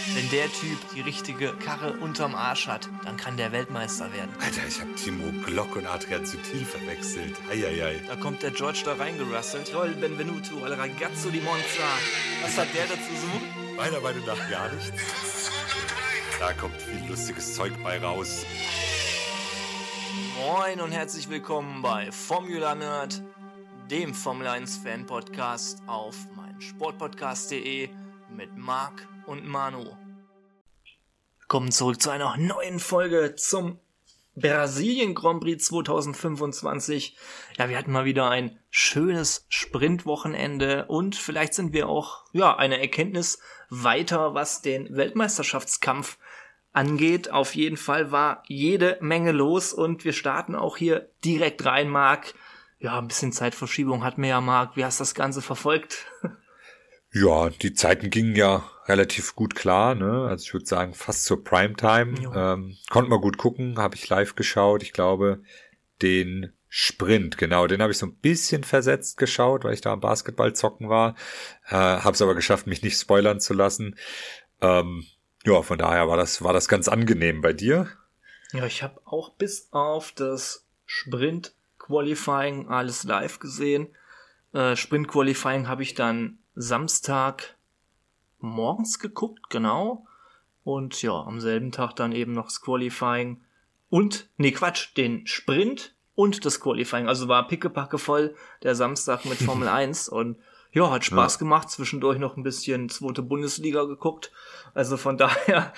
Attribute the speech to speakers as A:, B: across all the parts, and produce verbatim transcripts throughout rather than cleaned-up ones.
A: Wenn der Typ die richtige Karre unterm Arsch hat, dann kann der Weltmeister werden.
B: Alter, ich hab Timo Glock und Adrian Sutil verwechselt. Eieiei.
A: Da kommt der George da reingerasselt. Roll Benvenuto al ragazzo di Monza. Was hat der dazu so?
B: Meiner Meinung nach gar nichts. Da kommt viel lustiges Zeug bei raus.
A: Moin und herzlich willkommen bei Formula Nerd, dem Formel eins Fan Podcast auf meinsportpodcast punkt de mit Marc und Manu. Willkommen zurück zu einer neuen Folge zum Brasilien Grand Prix zwanzig fünfundzwanzig. Ja, wir hatten mal wieder ein schönes Sprintwochenende und vielleicht sind wir auch, ja, eine Erkenntnis weiter, was den Weltmeisterschaftskampf angeht. Auf jeden Fall war jede Menge los und wir starten auch hier direkt rein, Marc. Ja, ein bisschen Zeitverschiebung hatten wir ja, Marc. Wie hast du das Ganze verfolgt?
B: Ja, die Zeiten gingen ja relativ gut klar, ne? Also ich würde sagen, fast zur Primetime. Ähm, konnte man gut gucken, habe ich live geschaut. Ich glaube, den Sprint, genau, den habe ich so ein bisschen versetzt geschaut, weil ich da am Basketball zocken war. Äh, habe es aber geschafft, mich nicht spoilern zu lassen. Ähm, ja, von daher war das war das ganz angenehm. Bei dir?
A: Ja, ich habe auch bis auf das Sprint-Qualifying alles live gesehen. Äh, Sprint-Qualifying habe ich dann Samstag morgens geguckt, genau. Und ja, am selben Tag dann eben noch das Qualifying und, nee Quatsch, den Sprint und das Qualifying. Also war pickepacke voll der Samstag mit Formel eins und ja, hat Spaß ja. gemacht. Zwischendurch noch ein bisschen zweite Bundesliga geguckt. Also von daher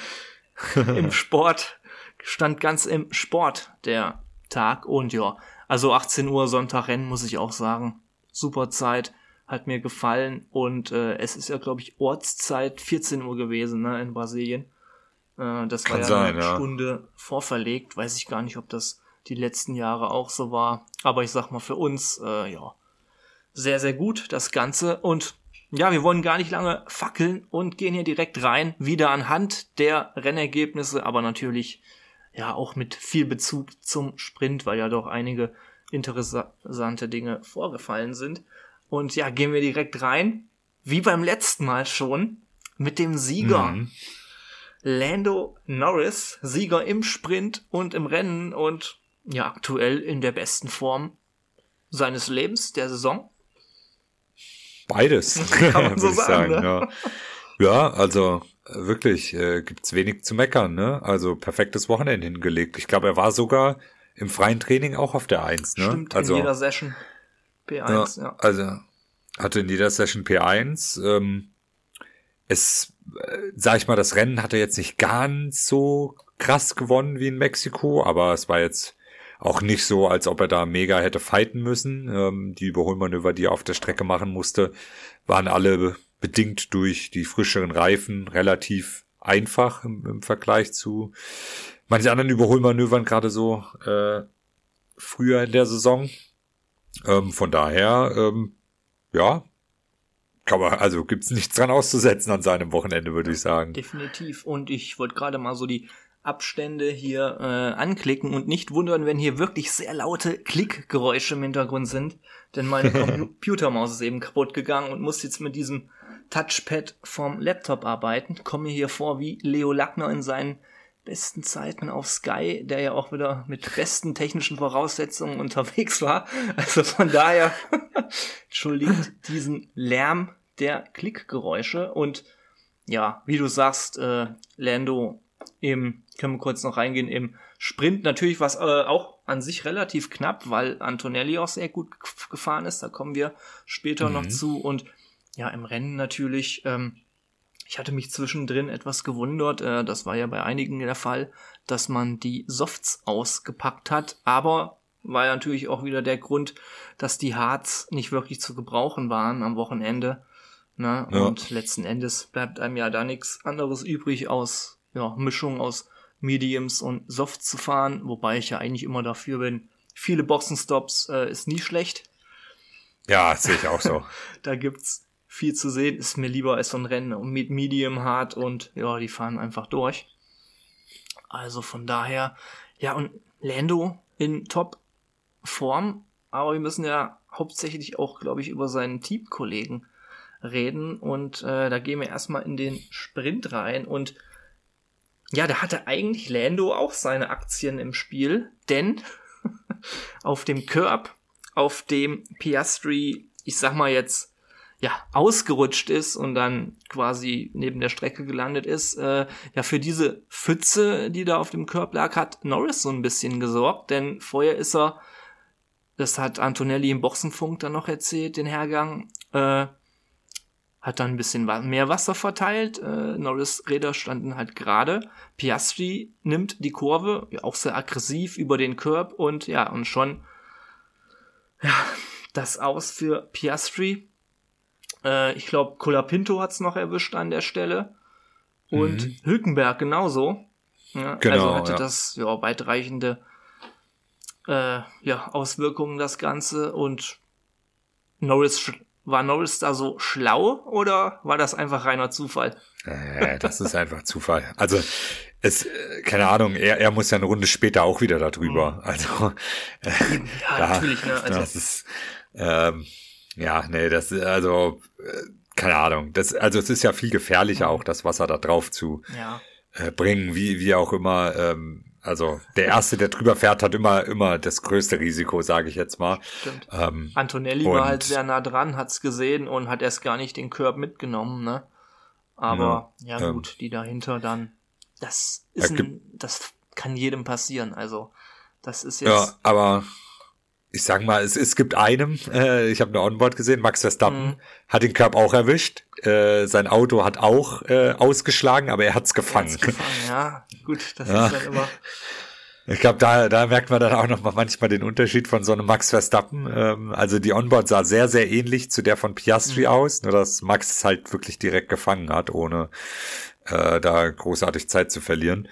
A: im Sport, stand ganz im Sport der Tag. Und ja, also achtzehn Uhr Sonntagrennen, muss ich auch sagen. Super Zeit. Hat mir gefallen und äh, es ist ja, glaube ich, Ortszeit vierzehn Uhr gewesen, ne, in Brasilien. Äh, das Kann war ja sein, eine ja. Stunde vorverlegt. Weiß ich gar nicht, ob das die letzten Jahre auch so war. Aber ich sag mal, für uns, äh, ja, sehr, sehr gut, das Ganze. Und ja, wir wollen gar nicht lange fackeln und gehen hier direkt rein. Wieder anhand der Rennergebnisse, aber natürlich ja auch mit viel Bezug zum Sprint, weil ja doch einige interessante Dinge vorgefallen sind. Und ja, gehen wir direkt rein, wie beim letzten Mal schon, mit dem Sieger. Mhm. Lando Norris, Sieger im Sprint und im Rennen und ja, aktuell in der besten Form seines Lebens, der Saison.
B: Beides,
A: kann man so sagen. sagen
B: ne? ja. ja, also wirklich, äh, gibt's wenig zu meckern, ne? Also perfektes Wochenende hingelegt. Ich glaube, er war sogar im freien Training auch auf der Eins, ne?
A: Stimmt,
B: also,
A: in jeder Session. P eins, ja, ja.
B: Also hatte in jeder Session P eins. Ähm, es, äh, sag ich mal, das Rennen hat er jetzt nicht ganz so krass gewonnen wie in Mexiko, aber es war jetzt auch nicht so, als ob er da mega hätte fighten müssen. Ähm, die Überholmanöver, die er auf der Strecke machen musste, waren alle bedingt durch die frischeren Reifen relativ einfach im, im Vergleich zu manchen anderen Überholmanövern, gerade so äh, früher in der Saison. Ähm, von daher, ähm, ja, kann man, also gibt's nichts dran auszusetzen an seinem Wochenende, würde ich sagen.
A: Definitiv. Und ich wollte gerade mal so die Abstände hier äh, anklicken und nicht wundern, wenn hier wirklich sehr laute Klickgeräusche im Hintergrund sind, denn meine Computermaus ist eben kaputt gegangen und muss jetzt mit diesem Touchpad vom Laptop arbeiten. Komme mir hier vor wie Leo Lackner in seinen besten Zeiten auf Sky, der ja auch wieder mit besten technischen Voraussetzungen unterwegs war. Also von daher entschuldigt diesen Lärm der Klickgeräusche. Und ja, wie du sagst, äh, Lando, im, können wir kurz noch reingehen, im Sprint natürlich war es äh, auch an sich relativ knapp, weil Antonelli auch sehr gut gefahren ist. Da kommen wir später mhm. noch zu. Und ja, im Rennen natürlich, ähm, ich hatte mich zwischendrin etwas gewundert, äh, das war ja bei einigen der Fall, dass man die Softs ausgepackt hat, aber war ja natürlich auch wieder der Grund, dass die Hards nicht wirklich zu gebrauchen waren am Wochenende, ne? Ja. Und letzten Endes bleibt einem ja da nichts anderes übrig, aus ja, Mischung aus Mediums und Softs zu fahren, wobei ich ja eigentlich immer dafür bin, viele Boxenstops äh, ist nie schlecht.
B: Ja, sehe ich auch so.
A: Da gibt's viel zu sehen, ist mir lieber als so ein Rennen mit Medium Hard und ja, die fahren einfach durch. Also von daher, ja, und Lando in Top-Form, aber wir müssen ja hauptsächlich auch, glaube ich, über seinen Teamkollegen reden. Und äh, da gehen wir erstmal in den Sprint rein. Und ja, da hatte eigentlich Lando auch seine Aktien im Spiel, denn auf dem Curb, auf dem Piastri, ich sag mal jetzt, ja, ausgerutscht ist und dann quasi neben der Strecke gelandet ist, äh, ja, für diese Pfütze, die da auf dem Curb lag, hat Norris so ein bisschen gesorgt, denn vorher ist er, das hat Antonelli im Boxenfunk dann noch erzählt, den Hergang, äh, hat dann ein bisschen mehr Wasser verteilt, äh, Norris' Räder standen halt gerade, Piastri nimmt die Kurve, ja, auch sehr aggressiv über den Curb und ja, und schon, ja, das Aus für Piastri. Äh, ich glaube, Colapinto hat's noch erwischt an der Stelle. Und mhm. Hülkenberg genauso. Ja, genau, also hatte ja. das ja weitreichende äh, ja, Auswirkungen, das Ganze. Und Norris, war Norris da so schlau oder war das einfach reiner Zufall?
B: Äh, das ist einfach Zufall. Also es, keine Ahnung, er, er muss ja eine Runde später auch wieder da drüber. Mhm. Also äh,
A: ja, da, natürlich, ne? Also,
B: das ist ähm, ja, nee, das ist also äh, keine Ahnung. Das, also es ist ja viel gefährlicher mhm. auch, das Wasser da drauf zu
A: ja.
B: äh, bringen, wie wie auch immer. Ähm, also der Erste, der drüber fährt, hat immer immer das größte Risiko, sage ich jetzt mal.
A: Stimmt.
B: Ähm,
A: Antonelli war halt sehr nah dran, hat's gesehen und hat erst gar nicht den Curb mitgenommen, ne? Aber ja, ja gut, ähm, die dahinter dann, das ist ein, das kann jedem passieren. Also das ist jetzt.
B: Ja, aber ich sag mal, es, es gibt einem, äh, ich habe eine Onboard gesehen, Max Verstappen mhm. hat den Curb auch erwischt. Äh, sein Auto hat auch äh, ausgeschlagen, aber er hat's gefangen.
A: Er hat's gefangen, ja. Gut, das
B: ja.
A: ist dann immer.
B: Ich glaube, da, da merkt man dann auch noch mal manchmal den Unterschied von so einem Max Verstappen. Ähm, also die Onboard sah sehr, sehr ähnlich zu der von Piastri mhm. aus, nur dass Max es halt wirklich direkt gefangen hat, ohne äh, da großartig Zeit zu verlieren.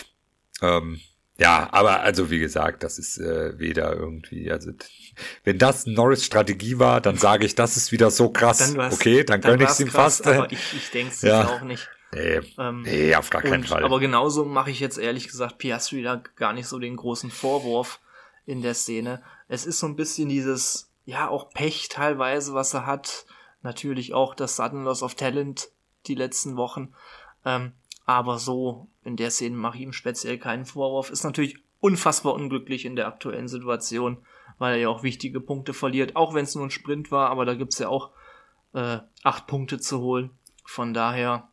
B: Ähm, ja, aber also wie gesagt, das ist äh, weder irgendwie, also wenn das Norris Strategie war, dann sage ich, das ist wieder so krass.
A: Dann war's,
B: okay, dann, dann gönn ich es ihm
A: krass,
B: fast.
A: Aber ich, ich denke es
B: ja.
A: auch nicht.
B: Nee,
A: ähm,
B: nee, auf gar keinen
A: und,
B: Fall.
A: Aber genauso mache ich jetzt ehrlich gesagt Piastri da gar nicht so den großen Vorwurf in der Szene. Es ist so ein bisschen dieses, ja, auch Pech teilweise, was er hat. Natürlich auch das Sudden Loss of Talent die letzten Wochen. Ähm, aber so in der Szene mache ich ihm speziell keinen Vorwurf. Ist natürlich unfassbar unglücklich in der aktuellen Situation, weil er ja auch wichtige Punkte verliert, auch wenn es nur ein Sprint war, aber da gibt's ja auch äh, acht Punkte zu holen. Von daher,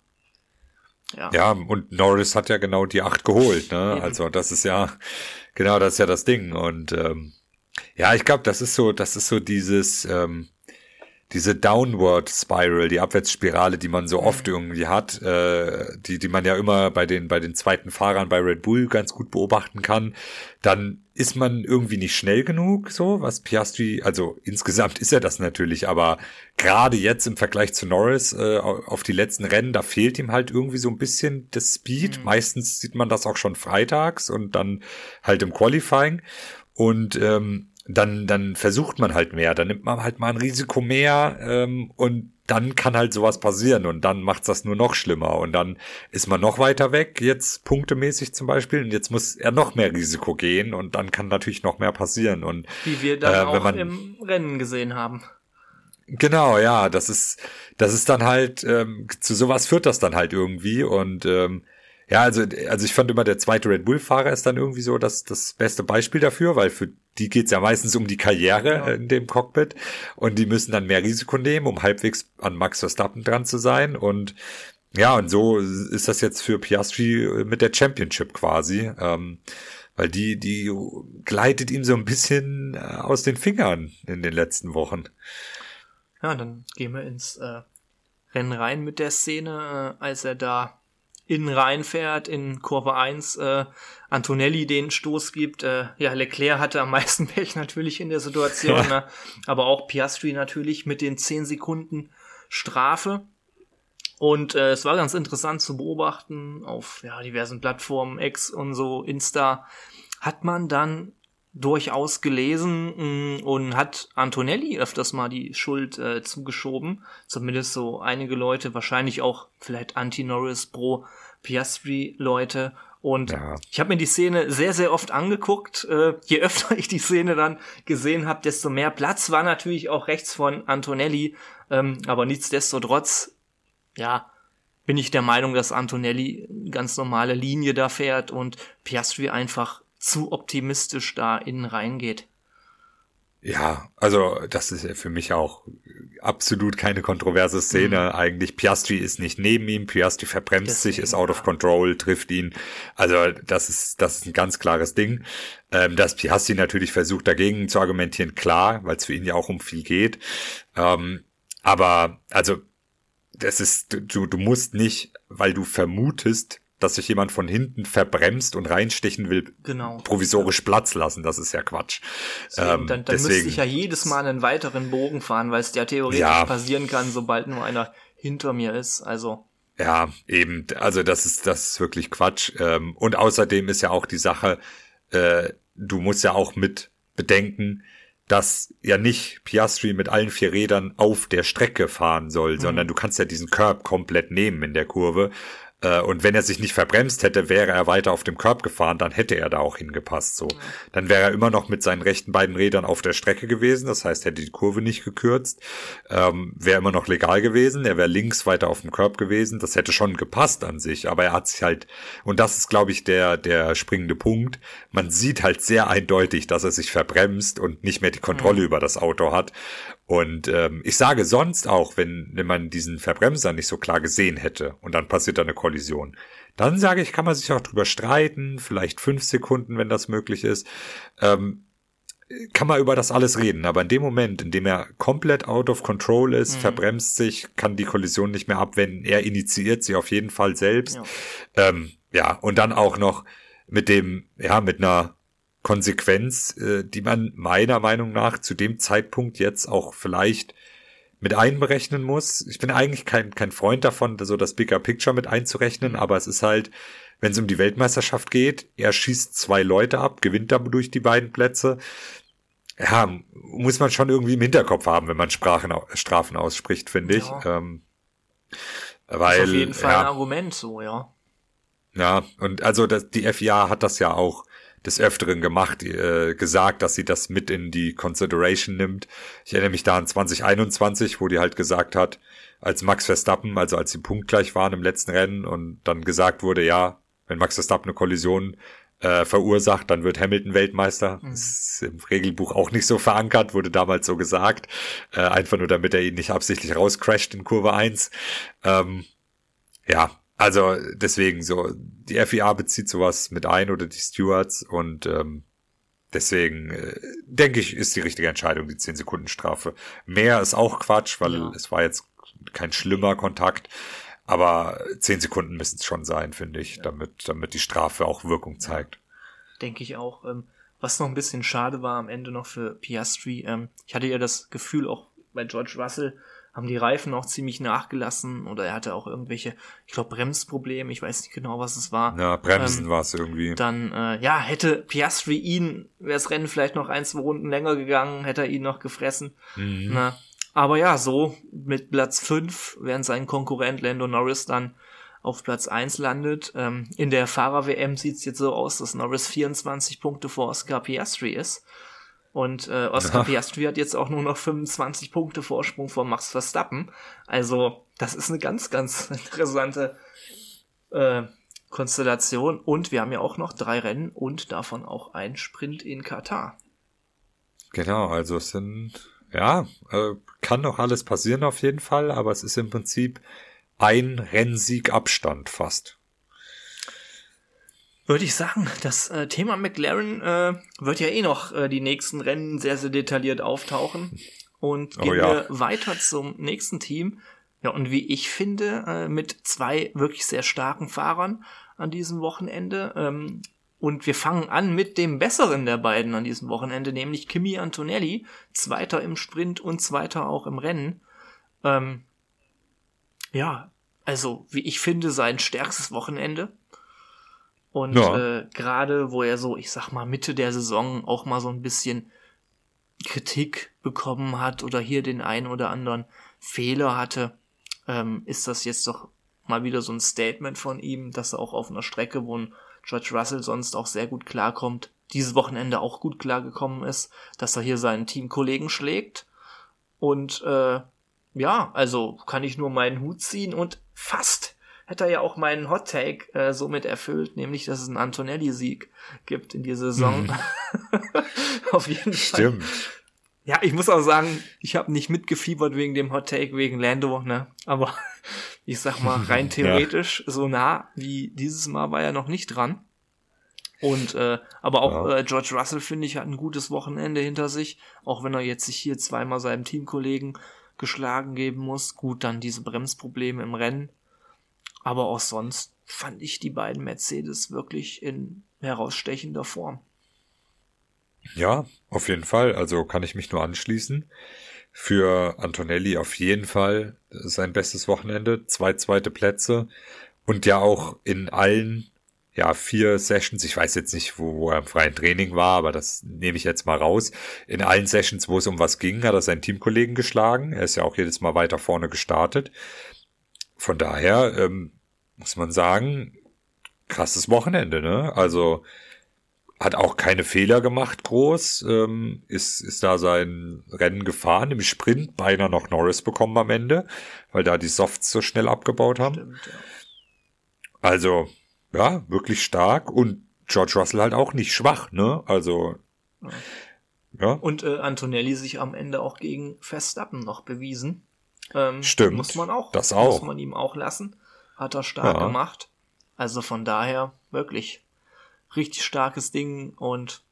A: ja.
B: Ja, und Norris hat ja genau die acht geholt, ne? Eben. Also das ist ja, genau, das ist ja das Ding. Und ähm, ja, ich glaube, das ist so, das ist so dieses, ähm, diese Downward Spiral, die Abwärtsspirale, die man so mhm. oft irgendwie hat, äh, die die man ja immer bei den bei den zweiten Fahrern bei Red Bull ganz gut beobachten kann, dann ist man irgendwie nicht schnell genug, so was Piastri, also insgesamt ist er das natürlich, aber gerade jetzt im Vergleich zu Norris äh, auf die letzten Rennen, da fehlt ihm halt irgendwie so ein bisschen das Speed. Mhm. Meistens sieht man das auch schon freitags und dann halt im Qualifying und ähm, dann dann versucht man halt mehr, dann nimmt man halt mal ein Risiko mehr ähm, und dann kann halt sowas passieren und dann macht's das nur noch schlimmer und dann ist man noch weiter weg, jetzt punktemäßig zum Beispiel, und jetzt muss er noch mehr Risiko gehen und dann kann natürlich noch mehr passieren. Und
A: wie wir dann
B: äh,
A: auch
B: man,
A: im Rennen gesehen haben.
B: Genau, ja, das ist das ist dann halt, ähm, zu sowas führt das dann halt irgendwie und ähm, ja, also also ich fand immer, der zweite Red Bull-Fahrer ist dann irgendwie so das das beste Beispiel dafür, weil für die geht's ja meistens um die Karriere ja. in dem Cockpit und die müssen dann mehr Risiko nehmen, um halbwegs an Max Verstappen dran zu sein und ja, und so ist das jetzt für Piastri mit der Championship quasi, ähm, weil die die gleitet ihm so ein bisschen aus den Fingern in den letzten Wochen.
A: Ja, dann gehen wir ins äh, Rennen rein mit der Szene, äh, als er da innen reinfährt, in Kurve eins, äh, Antonelli den Stoß gibt. Äh, ja, Leclerc hatte am meisten Pech natürlich in der Situation, ja. ne? Aber auch Piastri natürlich mit den zehn Sekunden Strafe. Und äh, es war ganz interessant zu beobachten, auf ja diversen Plattformen, X und so, Insta, hat man dann durchaus gelesen mh, und hat Antonelli öfters mal die Schuld äh, zugeschoben. Zumindest so einige Leute, wahrscheinlich auch vielleicht Anti-Norris, Pro-Piastri-Leute. Und ja. ich habe mir die Szene sehr, sehr oft angeguckt. Äh, je öfter ich die Szene dann gesehen habe, desto mehr Platz war natürlich auch rechts von Antonelli. Ähm, aber nichtsdestotrotz, ja, bin ich der Meinung, dass Antonelli eine ganz normale Linie da fährt und Piastri einfach zu optimistisch da innen reingeht.
B: Ja, also das ist ja für mich auch absolut keine kontroverse Szene. Mhm. Eigentlich Piastri ist nicht neben ihm, Piastri verbremst Deswegen, sich, ist out ja. of control, trifft ihn. Also das ist das ist ein ganz klares Ding. Ähm, dass Piastri natürlich versucht dagegen zu argumentieren, klar, weil es für ihn ja auch um viel geht. Ähm, aber also das ist du du musst nicht, weil du vermutest, dass sich jemand von hinten verbremst und reinstechen will, genau. provisorisch ja. Platz lassen. Das ist ja Quatsch.
A: Deswegen, ähm, dann dann deswegen, müsste ich ja jedes Mal einen weiteren Bogen fahren, weil es ja theoretisch ja. passieren kann, sobald nur einer hinter mir ist. Also
B: ja, eben. Also das ist das ist wirklich Quatsch. Ähm, und außerdem ist ja auch die Sache, äh, du musst ja auch mit bedenken, dass ja nicht Piastri mit allen vier Rädern auf der Strecke fahren soll, mhm. sondern du kannst ja diesen Curb komplett nehmen in der Kurve. Und wenn er sich nicht verbremst hätte, wäre er weiter auf dem Curb gefahren, dann hätte er da auch hingepasst, so. Dann wäre er immer noch mit seinen rechten beiden Rädern auf der Strecke gewesen, das heißt, hätte die Kurve nicht gekürzt, ähm, wäre immer noch legal gewesen, er wäre links weiter auf dem Curb gewesen, das hätte schon gepasst an sich, aber er hat sich halt, und das ist, glaube ich, der, der springende Punkt, man sieht halt sehr eindeutig, dass er sich verbremst und nicht mehr die Kontrolle mhm. über das Auto hat. Und ähm, ich sage sonst auch, wenn, wenn man diesen Verbremser nicht so klar gesehen hätte und dann passiert da eine Kollision, dann sage ich, kann man sich auch drüber streiten, vielleicht fünf Sekunden, wenn das möglich ist, ähm, kann man über das alles reden. Aber in dem Moment, in dem er komplett out of control ist, mhm. verbremst sich, kann die Kollision nicht mehr abwenden, er initiiert sie auf jeden Fall selbst. Ja, ähm, ja und dann auch noch mit dem, ja, mit einer Konsequenz, äh, die man meiner Meinung nach zu dem Zeitpunkt jetzt auch vielleicht mit einberechnen muss. Ich bin eigentlich kein kein Freund davon, so das Bigger Picture mit einzurechnen, aber es ist halt, wenn es um die Weltmeisterschaft geht, er schießt zwei Leute ab, gewinnt dadurch die beiden Plätze. Ja, muss man schon irgendwie im Hinterkopf haben, wenn man Sprachen, Strafen ausspricht, finde ich. Ja. Ähm, weil,
A: das ist auf jeden Fall
B: ja,
A: ein Argument, so, ja.
B: Ja, und also das, die F I A hat das ja auch des Öfteren gemacht, äh, gesagt, dass sie das mit in die Consideration nimmt. Ich erinnere mich da an zwanzig einundzwanzig, wo die halt gesagt hat, als Max Verstappen, also als sie punktgleich waren im letzten Rennen und dann gesagt wurde, ja, wenn Max Verstappen eine Kollision äh, verursacht, dann wird Hamilton Weltmeister. Mhm. Das ist im Regelbuch auch nicht so verankert, wurde damals so gesagt. Äh, einfach nur, damit er ihn nicht absichtlich rauscrasht in Kurve eins. Ähm, ja, Also deswegen so, die F I A bezieht sowas mit ein oder die Stewards und ähm, deswegen äh, denke ich, ist die richtige Entscheidung, die zehn Sekunden Strafe. Mehr ist auch Quatsch, weil ja. es war jetzt kein schlimmer Kontakt, aber zehn Sekunden müssen es schon sein, finde ich, ja. damit damit die Strafe auch Wirkung zeigt.
A: Denke ich auch. Ähm, was noch ein bisschen schade war am Ende noch für Piastri, ähm, ich hatte ja das Gefühl, auch bei George Russell, haben die Reifen auch ziemlich nachgelassen oder er hatte auch irgendwelche, ich glaube, Bremsprobleme, ich weiß nicht genau, was es war.
B: Ja, Bremsen ähm, war es irgendwie.
A: Dann, äh, ja, hätte Piastri ihn, wäre das Rennen vielleicht noch ein, zwei Runden länger gegangen, hätte er ihn noch gefressen. Mhm. Na, aber ja, so mit Platz fünf, während sein Konkurrent Lando Norris dann auf Platz eins landet. Ähm, in der Fahrer-W M sieht es jetzt so aus, dass Norris vierundzwanzig Punkte vor Oscar Piastri ist. Und äh, Oscar ja. Piastri hat jetzt auch nur noch fünfundzwanzig Punkte Vorsprung vor Max Verstappen. Also das ist eine ganz, ganz interessante äh, Konstellation. Und wir haben ja auch noch drei Rennen und davon auch ein Sprint in Katar.
B: Genau, also es sind, ja, äh, kann noch alles passieren auf jeden Fall, aber es ist im Prinzip ein Rennsieg Abstand fast.
A: Würde ich sagen, das äh, Thema McLaren äh, wird ja eh noch äh, die nächsten Rennen sehr, sehr detailliert auftauchen. Und gehen oh ja. wir weiter zum nächsten Team. Ja, und wie ich finde, äh, mit zwei wirklich sehr starken Fahrern an diesem Wochenende. Ähm, und wir fangen an mit dem besseren der beiden an diesem Wochenende, nämlich Kimi Antonelli. Zweiter im Sprint und Zweiter auch im Rennen. Ähm, ja, also wie ich finde, sein stärkstes Wochenende. Und ja. äh, gerade wo er so, ich sag mal, Mitte der Saison auch mal so ein bisschen Kritik bekommen hat oder hier den einen oder anderen Fehler hatte, ähm, ist das jetzt doch mal wieder so ein Statement von ihm, dass er auch auf einer Strecke, wo ein George Russell sonst auch sehr gut klarkommt, dieses Wochenende auch gut klargekommen ist, dass er hier seinen Teamkollegen schlägt. Und äh, ja, also kann ich nur meinen Hut ziehen und fast hätte er ja auch meinen Hot Take äh, somit erfüllt, nämlich, dass es einen Antonelli-Sieg gibt in dieser Saison.
B: Mhm.
A: Auf jeden
B: Stimmt.
A: Fall. Ja, ich muss auch sagen, ich habe nicht mitgefiebert wegen dem Hot Take, wegen Lando, ne? Aber ich sag mal, rein theoretisch, ja. so nah wie dieses Mal war er noch nicht dran. Und äh, aber auch ja. äh, George Russell, finde ich, hat ein gutes Wochenende hinter sich, auch wenn er jetzt sich hier zweimal seinem Teamkollegen geschlagen geben muss. Gut, dann diese Bremsprobleme im Rennen. Aber auch sonst fand ich die beiden Mercedes wirklich in herausstechender Form.
B: Ja, auf jeden Fall. Also kann ich mich nur anschließen. Für Antonelli auf jeden Fall sein bestes Wochenende. Zwei zweite Plätze. Und ja auch in allen ja vier Sessions. Ich weiß jetzt nicht, wo, wo er im freien Training war, aber das nehme ich jetzt mal raus. In allen Sessions, wo es um was ging, hat er seinen Teamkollegen geschlagen. Er ist ja auch jedes Mal weiter vorne gestartet. Von daher ähm, muss man sagen, krasses Wochenende, ne? Also hat auch keine Fehler gemacht, groß, ähm, ist ist da sein Rennen gefahren, im Sprint beinahe noch Norris bekommen am Ende, weil da die Softs so schnell abgebaut haben.
A: Stimmt, ja.
B: Also, ja, wirklich stark und George Russell halt auch nicht schwach, ne? Also,
A: ja.
B: ja.
A: Und äh, Antonelli sich am Ende auch gegen Verstappen noch bewiesen. Ähm,
B: Stimmt,
A: muss man auch,
B: das auch.
A: muss man ihm auch lassen. Hat er stark
B: Ja.
A: gemacht. Also von daher wirklich richtig starkes Ding und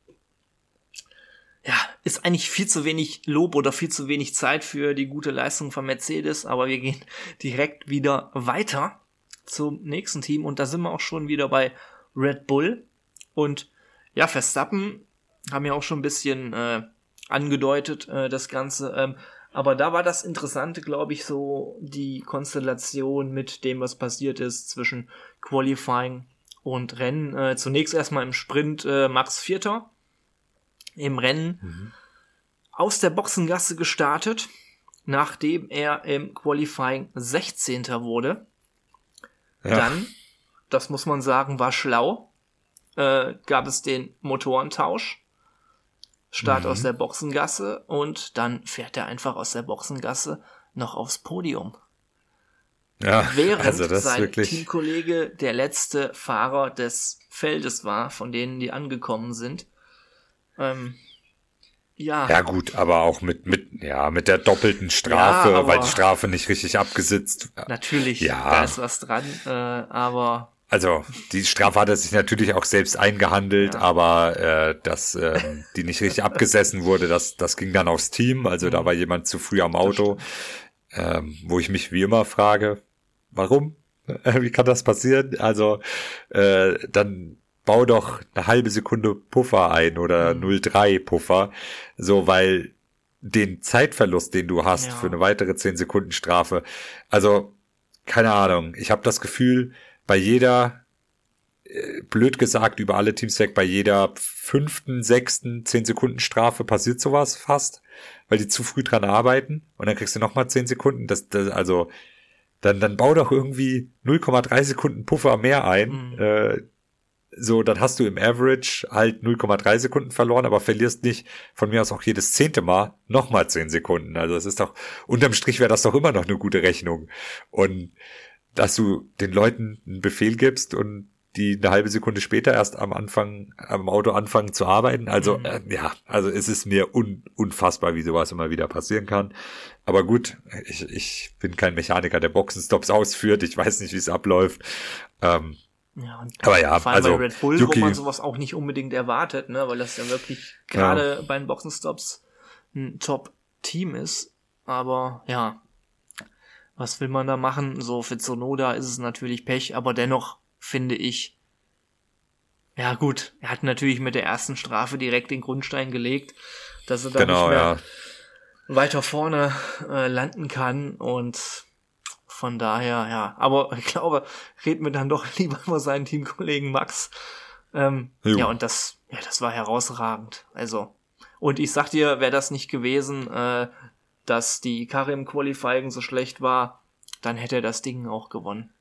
A: ja, ist eigentlich viel zu wenig Lob oder viel zu wenig Zeit für die gute Leistung von Mercedes, aber wir gehen direkt wieder weiter zum nächsten Team und da sind wir auch schon wieder bei Red Bull und ja, Verstappen haben ja auch schon ein bisschen äh, angedeutet, äh, das Ganze, ähm, aber da war das Interessante, glaube ich, so die Konstellation mit dem, was passiert ist zwischen Qualifying und Rennen. Äh, zunächst erstmal im Sprint äh, Max Vierter. Im Rennen mhm. aus der Boxengasse gestartet, nachdem er im Qualifying sechzehnter wurde. Ja. Dann, das muss man sagen, war schlau, äh, gab es den Motorentausch. Start mhm. aus der Boxengasse und dann fährt er einfach aus der Boxengasse noch aufs Podium.
B: Ja,
A: Während
B: also das
A: sein
B: wirklich...
A: Teamkollege der letzte Fahrer des Feldes war, von denen die angekommen sind. Ähm, ja.
B: Ja gut, aber auch mit mit ja mit der doppelten Strafe,
A: ja,
B: weil die Strafe nicht richtig abgesetzt.
A: Natürlich,
B: ja.
A: da ist was dran, äh, aber
B: also die Strafe hat er sich natürlich auch selbst eingehandelt, ja. aber äh, dass äh, die nicht richtig abgesessen wurde, das das ging dann aufs Team. Also mhm. da war jemand zu früh am Auto, ähm, wo ich mich wie immer frage, warum? Wie kann das passieren? Also äh, dann bau doch eine halbe Sekunde Puffer ein oder mhm. null Komma drei Puffer, so, weil den Zeitverlust, den du hast ja. für eine weitere zehn Sekunden Strafe, also keine Ahnung, ich habe das Gefühl, bei jeder, äh, blöd gesagt, über alle Teams weg, bei jeder fünften, sechsten zehn Sekunden Strafe passiert sowas fast, weil die zu früh dran arbeiten und dann kriegst du nochmal zehn Sekunden, das, das also dann dann bau doch irgendwie null Komma drei Sekunden Puffer mehr ein, mhm. äh, so, dann hast du im Average halt null Komma drei Sekunden verloren, aber verlierst nicht von mir aus auch jedes zehnte Mal nochmal zehn Sekunden. Also es ist doch, unterm Strich wäre das doch immer noch eine gute Rechnung. Und dass du den Leuten einen Befehl gibst und die eine halbe Sekunde später erst am Anfang, am Auto anfangen zu arbeiten. Also, mhm. äh, ja, also es ist mir un, unfassbar, wie sowas immer wieder passieren kann. Aber gut, ich, ich bin kein Mechaniker, der Boxenstops ausführt. Ich weiß nicht, wie es abläuft. Ähm,
A: Ja, und
B: aber ja,
A: vor allem
B: also
A: bei Red Bull,
B: Yuki,
A: wo man sowas auch nicht unbedingt erwartet, ne, weil das ja wirklich gerade ja. bei den Boxenstops ein Top-Team ist. Aber ja, was will man da machen? So für Tsunoda ist es natürlich Pech, aber dennoch finde ich, ja gut, er hat natürlich mit der ersten Strafe direkt den Grundstein gelegt, dass er da
B: genau,
A: nicht mehr
B: ja.
A: weiter vorne äh, landen kann und von daher, ja, aber ich glaube, reden wir dann doch lieber über seinen Teamkollegen Max. Ähm, ja, und das, ja, das war herausragend. Also, und ich sag dir, wäre das nicht gewesen, äh, dass die Karre im Qualifying so schlecht war, dann hätte er das Ding auch gewonnen.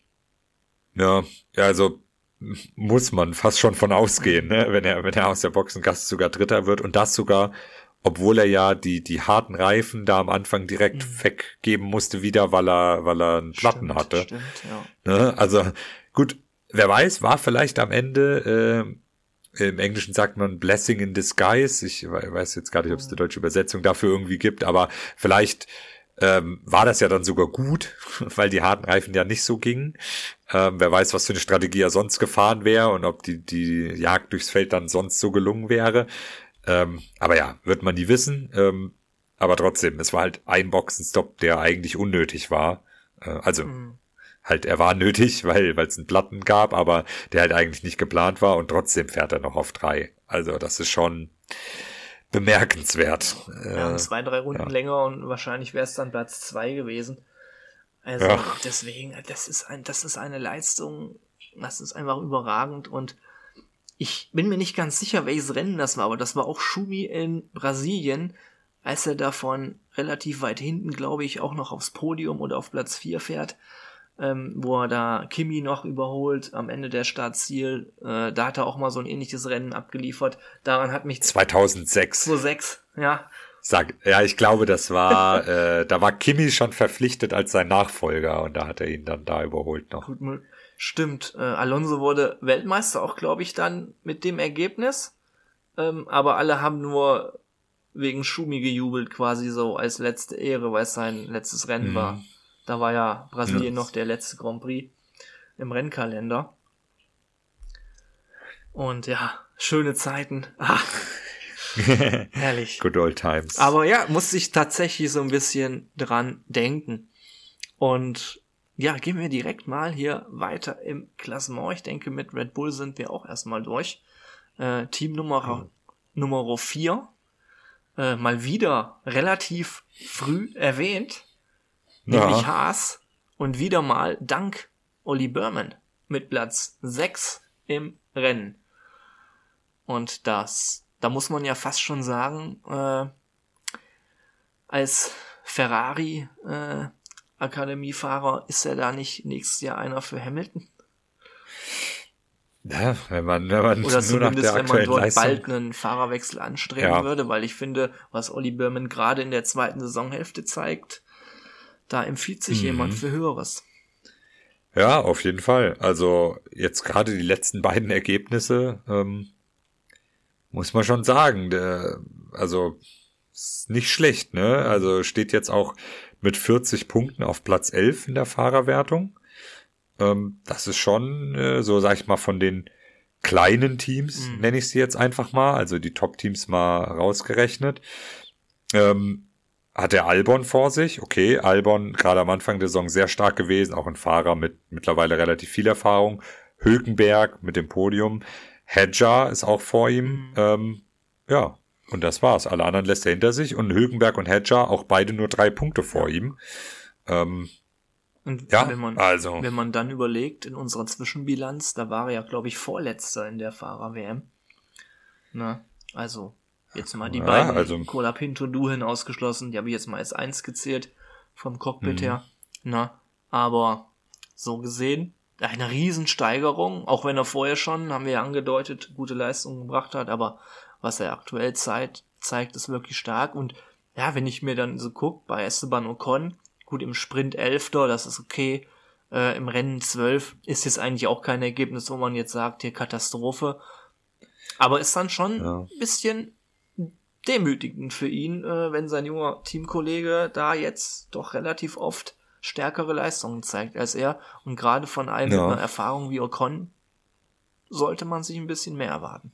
B: Ja, ja, also muss man fast schon von ausgehen, ne? Wenn er, wenn er aus der Boxengasse sogar Dritter wird und das sogar obwohl er ja die die harten Reifen da am Anfang direkt mhm. weggeben musste wieder, weil er weil er einen Platten
A: stimmt,
B: hatte.
A: Stimmt, ja.
B: Ne? Also gut, wer weiß, war vielleicht am Ende, äh, im Englischen sagt man Blessing in Disguise, ich weiß jetzt gar nicht, ob es eine deutsche Übersetzung dafür irgendwie gibt, aber vielleicht ähm, war das ja dann sogar gut, weil die harten Reifen ja nicht so gingen. Ähm, wer weiß, was für eine Strategie er sonst gefahren wäre und ob die die Jagd durchs Feld dann sonst so gelungen wäre. Ähm, aber ja, wird man nie wissen. Ähm, aber trotzdem, es war halt ein Boxenstopp, der eigentlich unnötig war. Äh, also mhm. halt, er war nötig, weil weil es einen Platten gab, aber der halt eigentlich nicht geplant war und trotzdem fährt er noch auf drei. Also das ist schon bemerkenswert.
A: Ja,
B: äh,
A: zwei, drei Runden
B: ja.
A: länger und wahrscheinlich wäre es dann Platz zwei gewesen. Also
B: ja.
A: deswegen, das ist ein, das ist eine Leistung, das ist einfach überragend und ich bin mir nicht ganz sicher, welches Rennen das war, aber das war auch Schumi in Brasilien, als er davon relativ weit hinten, glaube ich, auch noch aufs Podium oder auf Platz vier fährt, ähm, wo er da Kimi noch überholt am Ende der Startziel. Äh, da hat er auch mal so ein ähnliches Rennen abgeliefert. Daran hat mich...
B: zweitausendsechs.
A: zweitausendsechs, ja.
B: Sag, ja, ich glaube, das war, äh, da war Kimi schon verpflichtet als sein Nachfolger und da hat er ihn dann da überholt noch.
A: Gut, stimmt. Äh, Alonso wurde Weltmeister auch, glaube ich, dann mit dem Ergebnis. Ähm, aber alle haben nur wegen Schumi gejubelt, quasi so als letzte Ehre, weil es sein letztes Rennen mhm. war. Da war ja Brasilien ja. noch der letzte Grand Prix im Rennkalender. Und ja, schöne Zeiten. Ah. Herrlich.
B: Good old times.
A: Aber ja, muss ich tatsächlich so ein bisschen dran denken. Und ja, gehen wir direkt mal hier weiter im Klassement. Ich denke, mit Red Bull sind wir auch erstmal durch. Äh, Team Nummer, mhm. Nummer vier. Äh, mal wieder relativ früh erwähnt. Ja. Nämlich Haas. Und wieder mal dank Olli Bearman mit Platz sechs im Rennen. Und das... Da muss man ja fast schon sagen, äh, als Ferrari-Akademiefahrer äh, ist er da nicht nächstes Jahr einer für Hamilton?
B: Ja, wenn man, wenn man
A: Oder
B: nur nach der
A: wenn man dort
B: Leistung
A: bald einen Fahrerwechsel anstreben
B: ja.
A: würde, weil ich finde, was Olli Bearman gerade in der zweiten Saisonhälfte zeigt, da empfiehlt sich mhm. jemand für Höheres.
B: Ja, auf jeden Fall. Also jetzt gerade die letzten beiden Ergebnisse, ähm, muss man schon sagen, der, also ist nicht schlecht, ne? Also steht jetzt auch mit vierzig Punkten auf Platz elf in der Fahrerwertung. Ähm, das ist schon, äh, so sag ich mal, von den kleinen Teams, mhm. nenne ich sie jetzt einfach mal, also die Top-Teams mal rausgerechnet. Ähm, hat der Albon vor sich, okay, Albon gerade am Anfang der Saison sehr stark gewesen, auch ein Fahrer mit mittlerweile relativ viel Erfahrung. Hülkenberg mit dem Podium. Hedger ist auch vor ihm. Mhm. Ähm, ja, und das war's. Alle anderen lässt er hinter sich. Und Hülkenberg und Hedger auch beide nur drei Punkte vor ja. ihm. Ähm,
A: und
B: ja,
A: wenn man,
B: also.
A: wenn man dann überlegt, in unserer Zwischenbilanz, da war er ja, glaube ich, Vorletzter in der Fahrer-W M. Na, also, jetzt mal die ja, beiden, also. Colapinto und Duhin ausgeschlossen. Die habe ich jetzt mal als eins gezählt, vom Cockpit mhm. her. Na, aber so gesehen, eine Riesensteigerung, auch wenn er vorher schon, haben wir ja angedeutet, gute Leistungen gebracht hat, aber was er aktuell zeigt, zeigt, ist wirklich stark. Und ja, wenn ich mir dann so gucke, bei Esteban Ocon, gut, im Sprint Elfter, das ist okay, äh, im Rennen zwölf ist jetzt eigentlich auch kein Ergebnis, wo man jetzt sagt, hier Katastrophe, aber ist dann schon ja. ein bisschen demütigend für ihn, äh, wenn sein junger Teamkollege da jetzt doch relativ oft stärkere Leistungen zeigt als er. Und gerade von einem ja. mit einer Erfahrung wie Ocon sollte man sich ein bisschen mehr erwarten.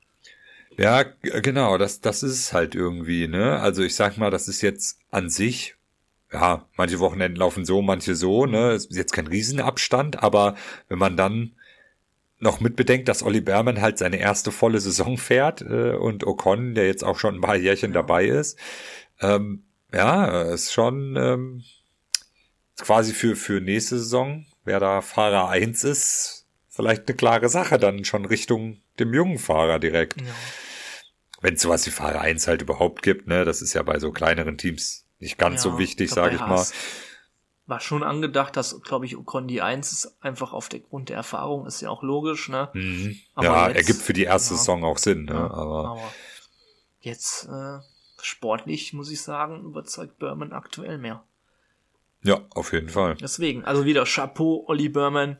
B: Ja, genau, das, das ist es halt irgendwie, ne? Also ich sag mal, das ist jetzt an sich, ja, manche Wochenenden laufen so, manche so, ne? Es ist jetzt kein Riesenabstand, aber wenn man dann noch mitbedenkt, dass Olli Bearman halt seine erste volle Saison fährt äh, und Ocon, der jetzt auch schon ein paar Jährchen ja. dabei ist, ähm, ja, ist schon ähm, quasi für für nächste Saison, wer da Fahrer eins ist, vielleicht eine klare Sache, dann schon Richtung dem jungen Fahrer direkt. Ja. Wenn es sowas wie Fahrer eins halt überhaupt gibt, ne, das ist ja bei so kleineren Teams nicht ganz ja, so wichtig, sage ich mal.
A: War schon angedacht, dass, glaube ich, Ocon die eins ist, einfach auf der Grund der Erfahrung, ist ja auch logisch, ne?
B: Mhm. Aber ja, jetzt, ergibt für die erste ja, Saison auch Sinn, ne?
A: Ja,
B: aber,
A: aber jetzt äh, sportlich, muss ich sagen, überzeugt Burman aktuell mehr.
B: Ja, auf jeden Fall.
A: Deswegen, also wieder Chapeau, Ollie Burman.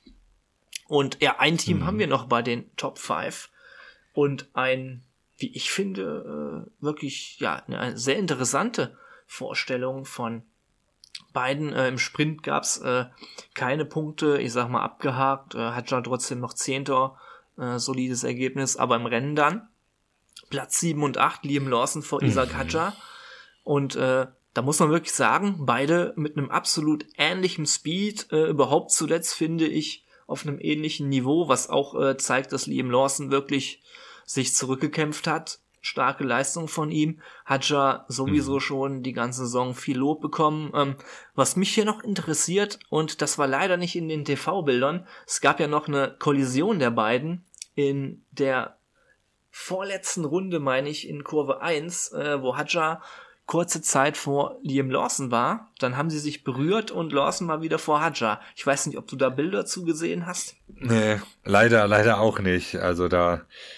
A: Und ja, ein Team mhm. haben wir noch bei den Top fünf. Und ein, wie ich finde, wirklich, ja, eine sehr interessante Vorstellung von beiden. Äh, Im Sprint gab's äh, keine Punkte, ich sag mal abgehakt, äh, hat ja trotzdem noch Zehnter, äh, solides Ergebnis, aber im Rennen dann Platz sieben und acht, Liam Lawson vor mhm. Isaac Hadjar. Und äh, da muss man wirklich sagen, beide mit einem absolut ähnlichen Speed, äh, überhaupt zuletzt finde ich auf einem ähnlichen Niveau, was auch äh, zeigt, dass Liam Lawson wirklich sich zurückgekämpft hat. Starke Leistung von ihm. Hadjar sowieso mhm. schon die ganze Saison viel Lob bekommen. Ähm, was mich hier noch interessiert, und das war leider nicht in den T V-Bildern, es gab ja noch eine Kollision der beiden in der vorletzten Runde, meine ich, in Kurve eins, äh, wo Hadjar kurze Zeit vor Liam Lawson war. Dann haben sie sich berührt und Lawson war wieder vor Hadjar. Ich weiß nicht, ob du da Bilder zugesehen hast?
B: Nee, leider, leider auch nicht. Also da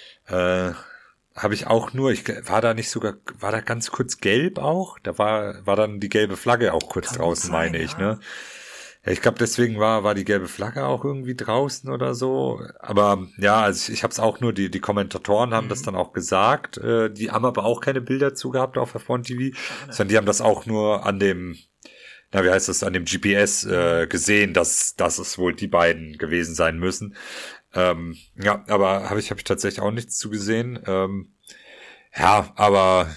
B: äh, habe ich auch nur, ich war da nicht sogar, war da ganz kurz gelb auch? Da war war dann die gelbe Flagge auch kurz Kann draußen, sein, meine ich, ja. ne? Ja, ich glaube, deswegen war war die gelbe Flagge auch irgendwie draußen oder so. Aber ja, also ich, ich habe es auch nur, die die Kommentatoren haben mhm. das dann auch gesagt. Äh, die haben aber auch keine Bilder zu gehabt auf der Front T V, Schade. sondern die haben das auch nur an dem, na wie heißt das, an dem G P S äh, gesehen, dass dass es wohl die beiden gewesen sein müssen. Ähm, ja, aber habe ich habe ich tatsächlich auch nichts zu gesehen. Ähm, ja, aber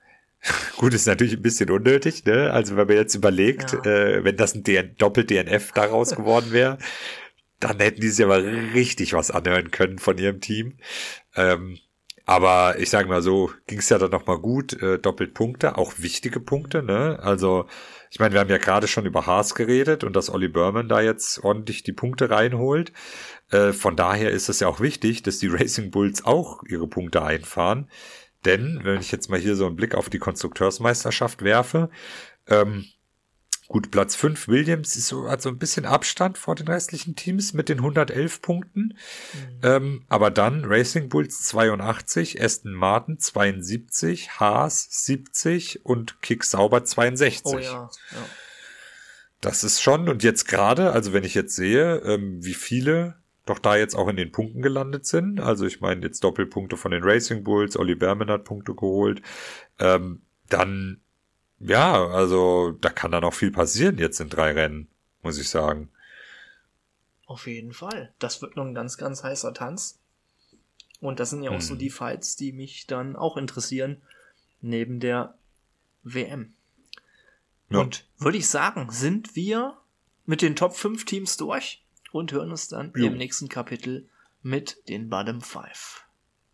B: gut, ist natürlich ein bisschen unnötig, ne? Also wenn man jetzt überlegt, ja. äh, wenn das ein D N- Doppel-D N F daraus geworden wäre, dann hätten die sich aber richtig was anhören können von ihrem Team. Ähm, aber ich sage mal so, ging es ja dann nochmal gut, äh, doppelt Punkte, auch wichtige Punkte, ne? Also ich meine, wir haben ja gerade schon über Haas geredet und dass Ollie Burman da jetzt ordentlich die Punkte reinholt. Äh, von daher ist es ja auch wichtig, dass die Racing Bulls auch ihre Punkte einfahren. Denn, wenn ich jetzt mal hier so einen Blick auf die Konstrukteursmeisterschaft werfe, ähm, gut, Platz fünf Williams ist so, hat so ein bisschen Abstand vor den restlichen Teams mit den hundertelf Punkten. Mhm. Ähm, aber dann Racing Bulls zweiundachtzig, Aston Martin zweiundsiebzig, Haas siebzig und Kick Sauber zweiundsechzig.
A: Oh ja, ja.
B: Das ist schon, und jetzt gerade, also wenn ich jetzt sehe, ähm, wie viele doch da jetzt auch in den Punkten gelandet sind. Also ich meine jetzt Doppelpunkte von den Racing Bulls, Ollie Burman hat Punkte geholt. Ähm, dann, ja, also da kann dann auch viel passieren jetzt in drei Rennen, muss ich sagen.
A: Auf jeden Fall. Das wird noch ein ganz, ganz heißer Tanz. Und das sind ja auch hm. so die Fights, die mich dann auch interessieren, neben der W M. Ja. Und würde ich sagen, sind wir mit den Top fünf Teams durch? Und hören uns dann jo. im nächsten Kapitel mit den Bottom Five.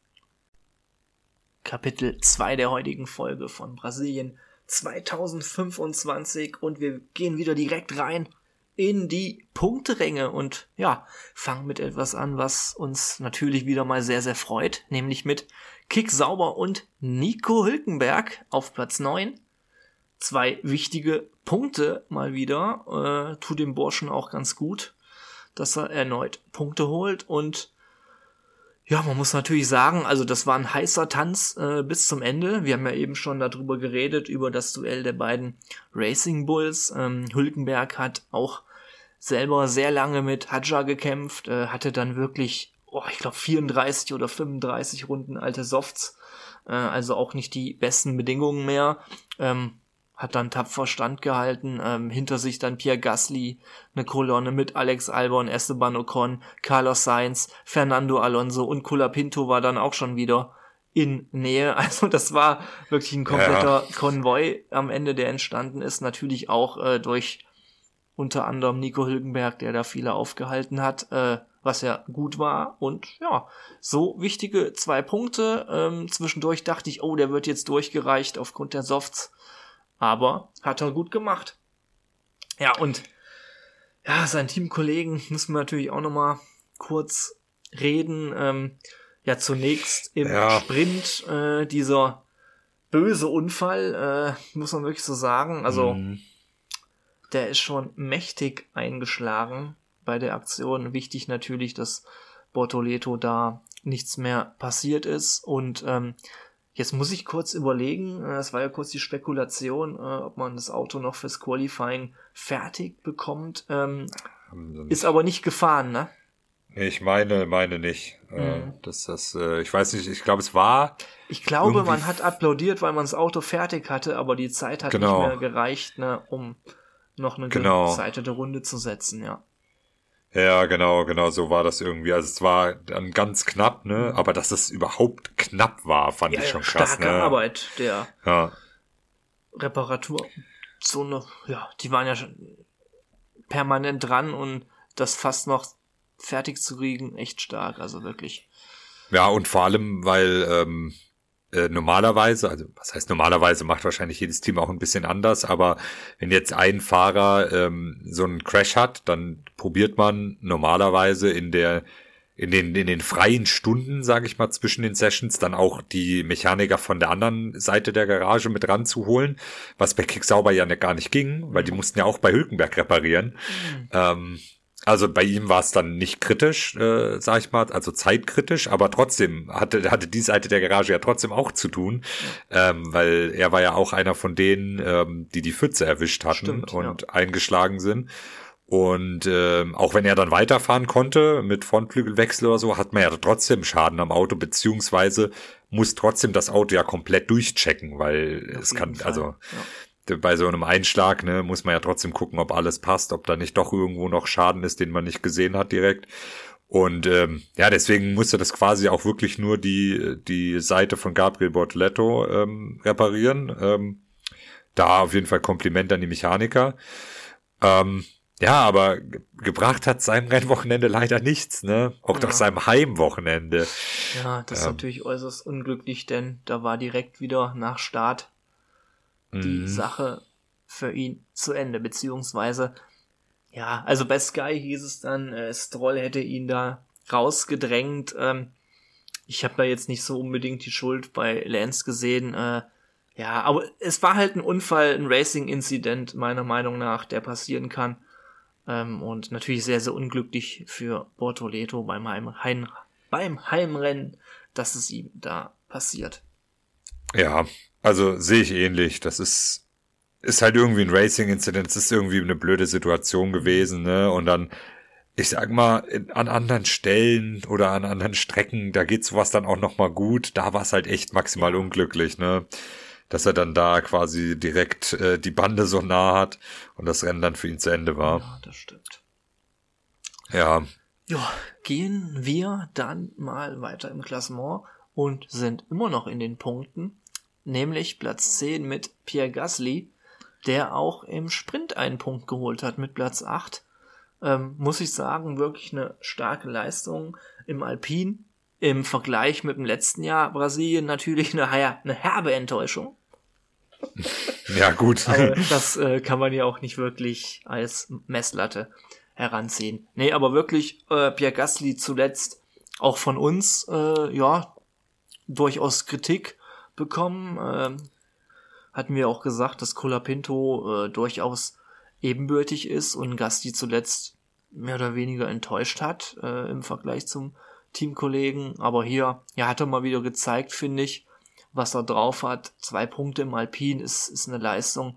A: Kapitel zwei der heutigen Folge von Brasilien zweitausendfünfundzwanzig und wir gehen wieder direkt rein in die Punkteränge und ja, fangen mit etwas an, was uns natürlich wieder mal sehr, sehr freut, nämlich mit Kick Sauber und Nico Hülkenberg auf Platz neun. Zwei wichtige Punkte mal wieder, äh, tut dem Burschen auch ganz gut, dass er erneut Punkte holt und ja, man muss natürlich sagen, also das war ein heißer Tanz äh, bis zum Ende. Wir haben ja eben schon darüber geredet, über das Duell der beiden Racing Bulls. Ähm, Hülkenberg hat auch selber sehr lange mit Hadjar gekämpft, äh, hatte dann wirklich, oh, ich glaube vierunddreißig oder fünfunddreißig Runden alte Softs, äh, also auch nicht die besten Bedingungen mehr. Ähm, hat dann tapfer standgehalten, ähm, hinter sich dann Pierre Gasly, eine Kolonne mit Alex Albon, Esteban Ocon, Carlos Sainz, Fernando Alonso und Colapinto war dann auch schon wieder in Nähe. Also das war wirklich ein kompletter ja. Konvoi am Ende, der entstanden ist, natürlich auch äh, durch unter anderem Nico Hülkenberg, der da viele aufgehalten hat, äh, was ja gut war. Und ja, so wichtige zwei Punkte. Ähm, zwischendurch dachte ich, oh, der wird jetzt durchgereicht aufgrund der Softs. Aber hat er gut gemacht. Ja, und ja, seinen Teamkollegen müssen wir natürlich auch nochmal kurz reden. Ähm, ja, zunächst im ja. Sprint äh, dieser böse Unfall, äh, muss man wirklich so sagen. Also, mhm. der ist schon mächtig eingeschlagen bei der Aktion. Wichtig natürlich, dass Bortoleto da nichts mehr passiert ist. Und ähm, Jetzt muss ich kurz überlegen, es war ja kurz die Spekulation, ob man das Auto noch fürs Qualifying fertig bekommt. Ähm, ist aber nicht gefahren, ne?
B: Ich meine, meine nicht. Mhm. Dass das, ich weiß nicht, ich glaube, es war.
A: Ich glaube, man hat applaudiert, weil man das Auto fertig hatte, aber die Zeit hat genau. nicht mehr gereicht, ne, um noch eine genau. gezeitete Runde zu setzen, ja.
B: Ja, genau, genau, so war das irgendwie. Also es war dann ganz knapp, ne? Aber dass es überhaupt knapp war, fand ja, ich schon krass.
A: Starke
B: ne?
A: Arbeit der
B: ja.
A: Reparaturzone, ja, die waren ja schon permanent dran und das fast noch fertig zu kriegen, echt stark, also wirklich.
B: Ja, und vor allem, weil ähm, äh, normalerweise, also was heißt normalerweise, macht wahrscheinlich jedes Team auch ein bisschen anders, aber wenn jetzt ein Fahrer ähm, so einen Crash hat, dann probiert man normalerweise in der in den in den freien Stunden, sage ich mal, zwischen den Sessions dann auch die Mechaniker von der anderen Seite der Garage mit ranzuholen, was bei Kick-Sauber ja gar nicht ging, weil die mussten ja auch bei Hülkenberg reparieren. Mhm. Ähm, Also bei ihm war es dann nicht kritisch, äh, sag ich mal, also zeitkritisch, aber trotzdem hatte hatte die Seite der Garage ja trotzdem auch zu tun, ja. ähm, weil er war ja auch einer von denen, ähm, die die Pfütze erwischt hatten Stimmt, und ja. eingeschlagen sind. Und ähm, auch wenn er dann weiterfahren konnte mit Frontflügelwechsel oder so, hat man ja trotzdem Schaden am Auto, beziehungsweise muss trotzdem das Auto ja komplett durchchecken, weil Auf es kann, Fall. also... Ja. Bei so einem Einschlag, ne, muss man ja trotzdem gucken, ob alles passt, ob da nicht doch irgendwo noch Schaden ist, den man nicht gesehen hat direkt. Und ähm, ja, deswegen musste das quasi auch wirklich nur die die Seite von Gabriel Bortoleto ähm, reparieren. Ähm, da auf jeden Fall Kompliment an die Mechaniker. Ähm, ja, aber ge- gebracht hat seinem Rennwochenende leider nichts, ne? Auch
A: Ja.
B: nach seinem Heimwochenende.
A: Ja, das ist
B: Ähm.
A: natürlich äußerst unglücklich, denn da war direkt wieder nach Start die
B: Mhm.
A: Sache für ihn zu Ende, beziehungsweise, ja, also bei Sky hieß es dann, äh, Stroll hätte ihn da rausgedrängt. Ähm, ich habe da jetzt nicht so unbedingt die Schuld bei Lance gesehen. Äh, ja, aber es war halt ein Unfall, ein Racing-Incident, meiner Meinung nach, der passieren kann. Ähm, und natürlich sehr, sehr unglücklich für Bortoleto beim, Heim, Heim, beim Heimrennen, dass es ihm da passiert.
B: Ja, also sehe ich ähnlich. Das ist ist halt irgendwie ein Racing-Incident. Es ist irgendwie eine blöde Situation gewesen, ne? Und dann, ich sag mal, in, an anderen Stellen oder an anderen Strecken, da geht sowas dann auch nochmal gut. Da war es halt echt maximal unglücklich, ne? Dass er dann da quasi direkt äh, die Bande so nah hat und das Rennen dann für ihn zu Ende war.
A: Ja, das stimmt.
B: Ja.
A: Ja, gehen wir dann mal weiter im Klassement und sind immer noch in den Punkten, nämlich Platz zehn mit Pierre Gasly, der auch im Sprint einen Punkt geholt hat mit Platz acht. Ähm, muss ich sagen, wirklich eine starke Leistung im Alpin. Im Vergleich mit dem letzten Jahr Brasilien natürlich eine, eine herbe Enttäuschung.
B: Ja, gut.
A: Aber das äh, kann man ja auch nicht wirklich als Messlatte heranziehen. Nee, aber wirklich äh, Pierre Gasly zuletzt auch von uns, äh, ja, durchaus Kritik bekommen. Ähm, hatten wir auch gesagt, dass Colapinto äh, durchaus ebenbürtig ist und Gasly zuletzt mehr oder weniger enttäuscht hat äh, im Vergleich zum Teamkollegen. Aber hier, ja, hat er mal wieder gezeigt, finde ich, was er drauf hat. Zwei Punkte im Alpin ist, ist eine Leistung.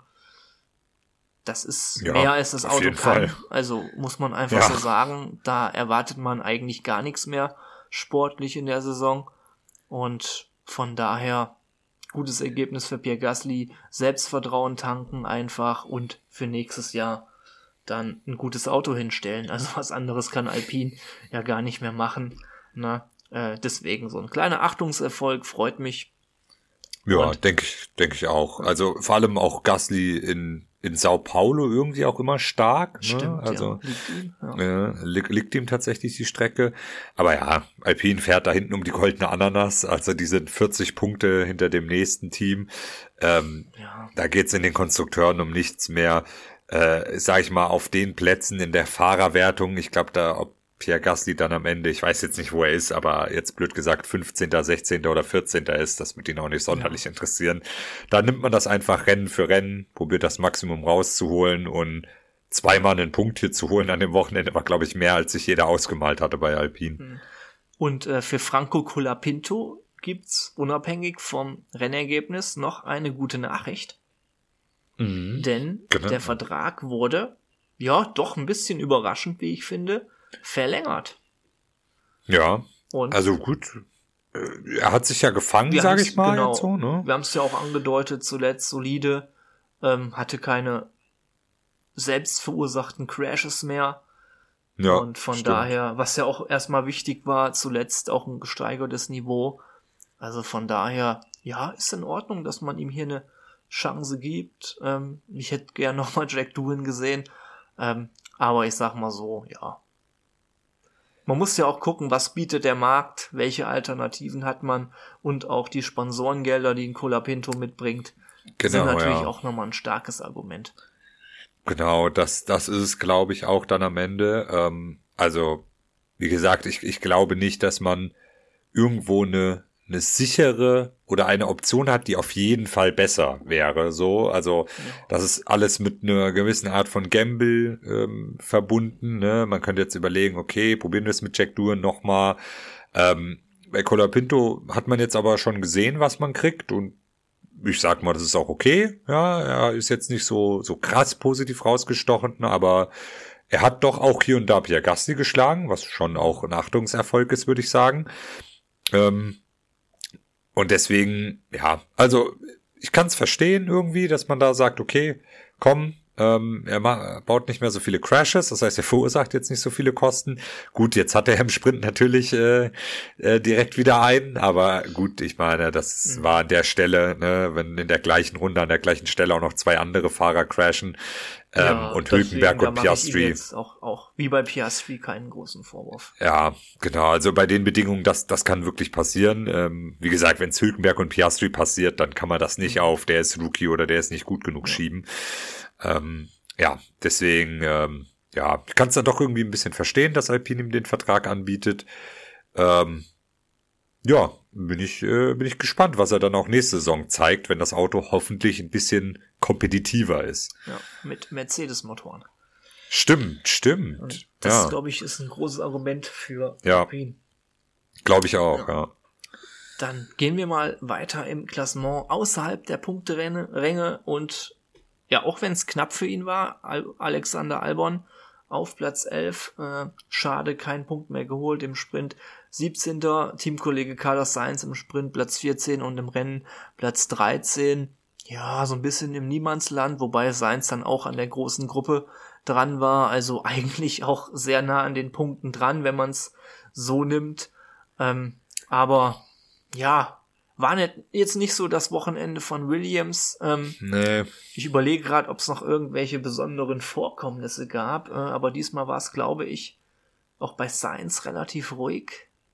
A: Das ist
B: ja,
A: mehr als das
B: auf
A: Auto
B: jeden
A: kann.
B: Fall.
A: Also muss man einfach
B: Ja.
A: so sagen, da erwartet man eigentlich gar nichts mehr sportlich in der Saison. Und von daher gutes Ergebnis für Pierre Gasly, Selbstvertrauen tanken einfach und für nächstes Jahr dann ein gutes Auto hinstellen. Also was anderes kann Alpine ja gar nicht mehr machen. Na, äh, deswegen so ein kleiner Achtungserfolg, freut mich.
B: Ja,
A: Und-
B: denke ich, denke ich auch. Also vor allem auch Gasly in in Sao Paulo irgendwie auch immer stark. Ne?
A: Stimmt,
B: also
A: ja. Liegt ihm, ja.
B: Ja, li- liegt ihm tatsächlich die Strecke. Aber ja, Alpine fährt da hinten um die goldene Ananas. Also die sind vierzig Punkte hinter dem nächsten Team. Ähm,
A: Ja.
B: Da geht's in den Konstrukteuren um nichts mehr. Äh, sag ich mal, auf den Plätzen in der Fahrerwertung. Ich glaube, da ob Pierre Gasly dann am Ende, ich weiß jetzt nicht, wo er ist, aber jetzt blöd gesagt fünfzehnter, sechzehnter oder vierzehnter ist, das wird ihn auch nicht sonderlich interessieren. Da nimmt man das einfach Rennen für Rennen, probiert das Maximum rauszuholen und zweimal einen Punkt hier zu holen an dem Wochenende war, glaube ich, mehr, als sich jeder ausgemalt hatte bei Alpine.
A: Und äh, für Franco Colapinto gibt's unabhängig vom Rennergebnis noch eine gute Nachricht. Mhm. Denn genau. Der Vertrag wurde, ja, doch ein bisschen überraschend, wie ich finde, verlängert.
B: Ja, und also gut, er hat sich ja gefangen, sage ich mal.
A: Genau,
B: jetzt so, ne?
A: Wir haben es ja auch angedeutet, zuletzt solide, ähm, hatte keine selbst verursachten Crashes mehr. Ja, und von stimmt. daher, was ja auch erstmal wichtig war, zuletzt auch ein gesteigertes Niveau. Also von daher, ja, ist in Ordnung, dass man ihm hier eine Chance gibt. Ähm, ich hätte gern nochmal Jack Doohan gesehen. Ähm, aber ich sag mal so, ja. Man muss ja auch gucken, was bietet der Markt, welche Alternativen hat man und auch die Sponsorengelder, die ein Colapinto mitbringt, genau, sind natürlich ja. auch nochmal ein starkes Argument.
B: Genau, das, das ist es, glaube ich, auch dann am Ende. Ähm, also, wie gesagt, ich, ich glaube nicht, dass man irgendwo eine, eine sichere oder eine Option hat, die auf jeden Fall besser wäre. So, also, ja. das ist alles mit einer gewissen Art von Gamble ähm, verbunden. Ne? Man könnte jetzt überlegen, okay, probieren wir es mit Jack Doohan nochmal. Ähm, bei Colapinto hat man jetzt aber schon gesehen, was man kriegt, und ich sag mal, das ist auch okay. Ja, er ist jetzt nicht so so krass positiv rausgestochen, aber er hat doch auch hier und da Pierre Gasly geschlagen, was schon auch ein Achtungserfolg ist, würde ich sagen. Ähm, und deswegen, ja, also ich kann es verstehen irgendwie, dass man da sagt, okay, komm, ähm, er, ma- er baut nicht mehr so viele Crashes, das heißt, er verursacht jetzt nicht so viele Kosten. Gut, jetzt hat er im Sprint natürlich äh, äh, direkt wieder einen, aber gut, ich meine, das mhm. war an der Stelle, ne, wenn in der gleichen Runde an der gleichen Stelle auch noch zwei andere Fahrer crashen, ähm, ja, und Hülkenberg und Piastri.
A: Jetzt auch, auch wie bei Piastri keinen großen Vorwurf.
B: Ja, genau, also bei den Bedingungen, das das kann wirklich passieren. Ähm, wie gesagt, wenn es Hülkenberg und Piastri passiert, dann kann man das nicht auf, der ist Rookie oder der ist nicht gut genug ja. schieben. Ähm, ja, deswegen, ähm, ja, ich kann es dann doch irgendwie ein bisschen verstehen, dass Alpine ihm den Vertrag anbietet. Ähm, ja, bin ich, äh, bin ich gespannt, was er dann auch nächste Saison zeigt, wenn das Auto hoffentlich ein bisschen kompetitiver ist.
A: Ja, mit Mercedes-Motoren.
B: Stimmt, stimmt.
A: Und das,
B: ja.
A: glaube ich, ist ein großes Argument für
B: ja.
A: Alpine.
B: Glaube ich auch, ja. ja.
A: Dann gehen wir mal weiter im Klassement außerhalb der Punkteränge und ja, auch wenn es knapp für ihn war, Al- Alexander Albon auf Platz elf, äh, schade, kein Punkt mehr geholt im Sprint, siebzehnter Teamkollege Carlos Sainz im Sprint, Platz vierzehn und im Rennen Platz dreizehn, ja, so ein bisschen im Niemandsland, wobei Sainz dann auch an der großen Gruppe dran war, also eigentlich auch sehr nah an den Punkten dran, wenn man es so nimmt, ähm, aber ja, war nicht, jetzt nicht so das Wochenende von Williams. Ähm,
B: nee.
A: Ich überlege gerade, ob es noch irgendwelche besonderen Vorkommnisse gab, äh, aber diesmal war es, glaube ich, auch bei Sainz relativ ruhig.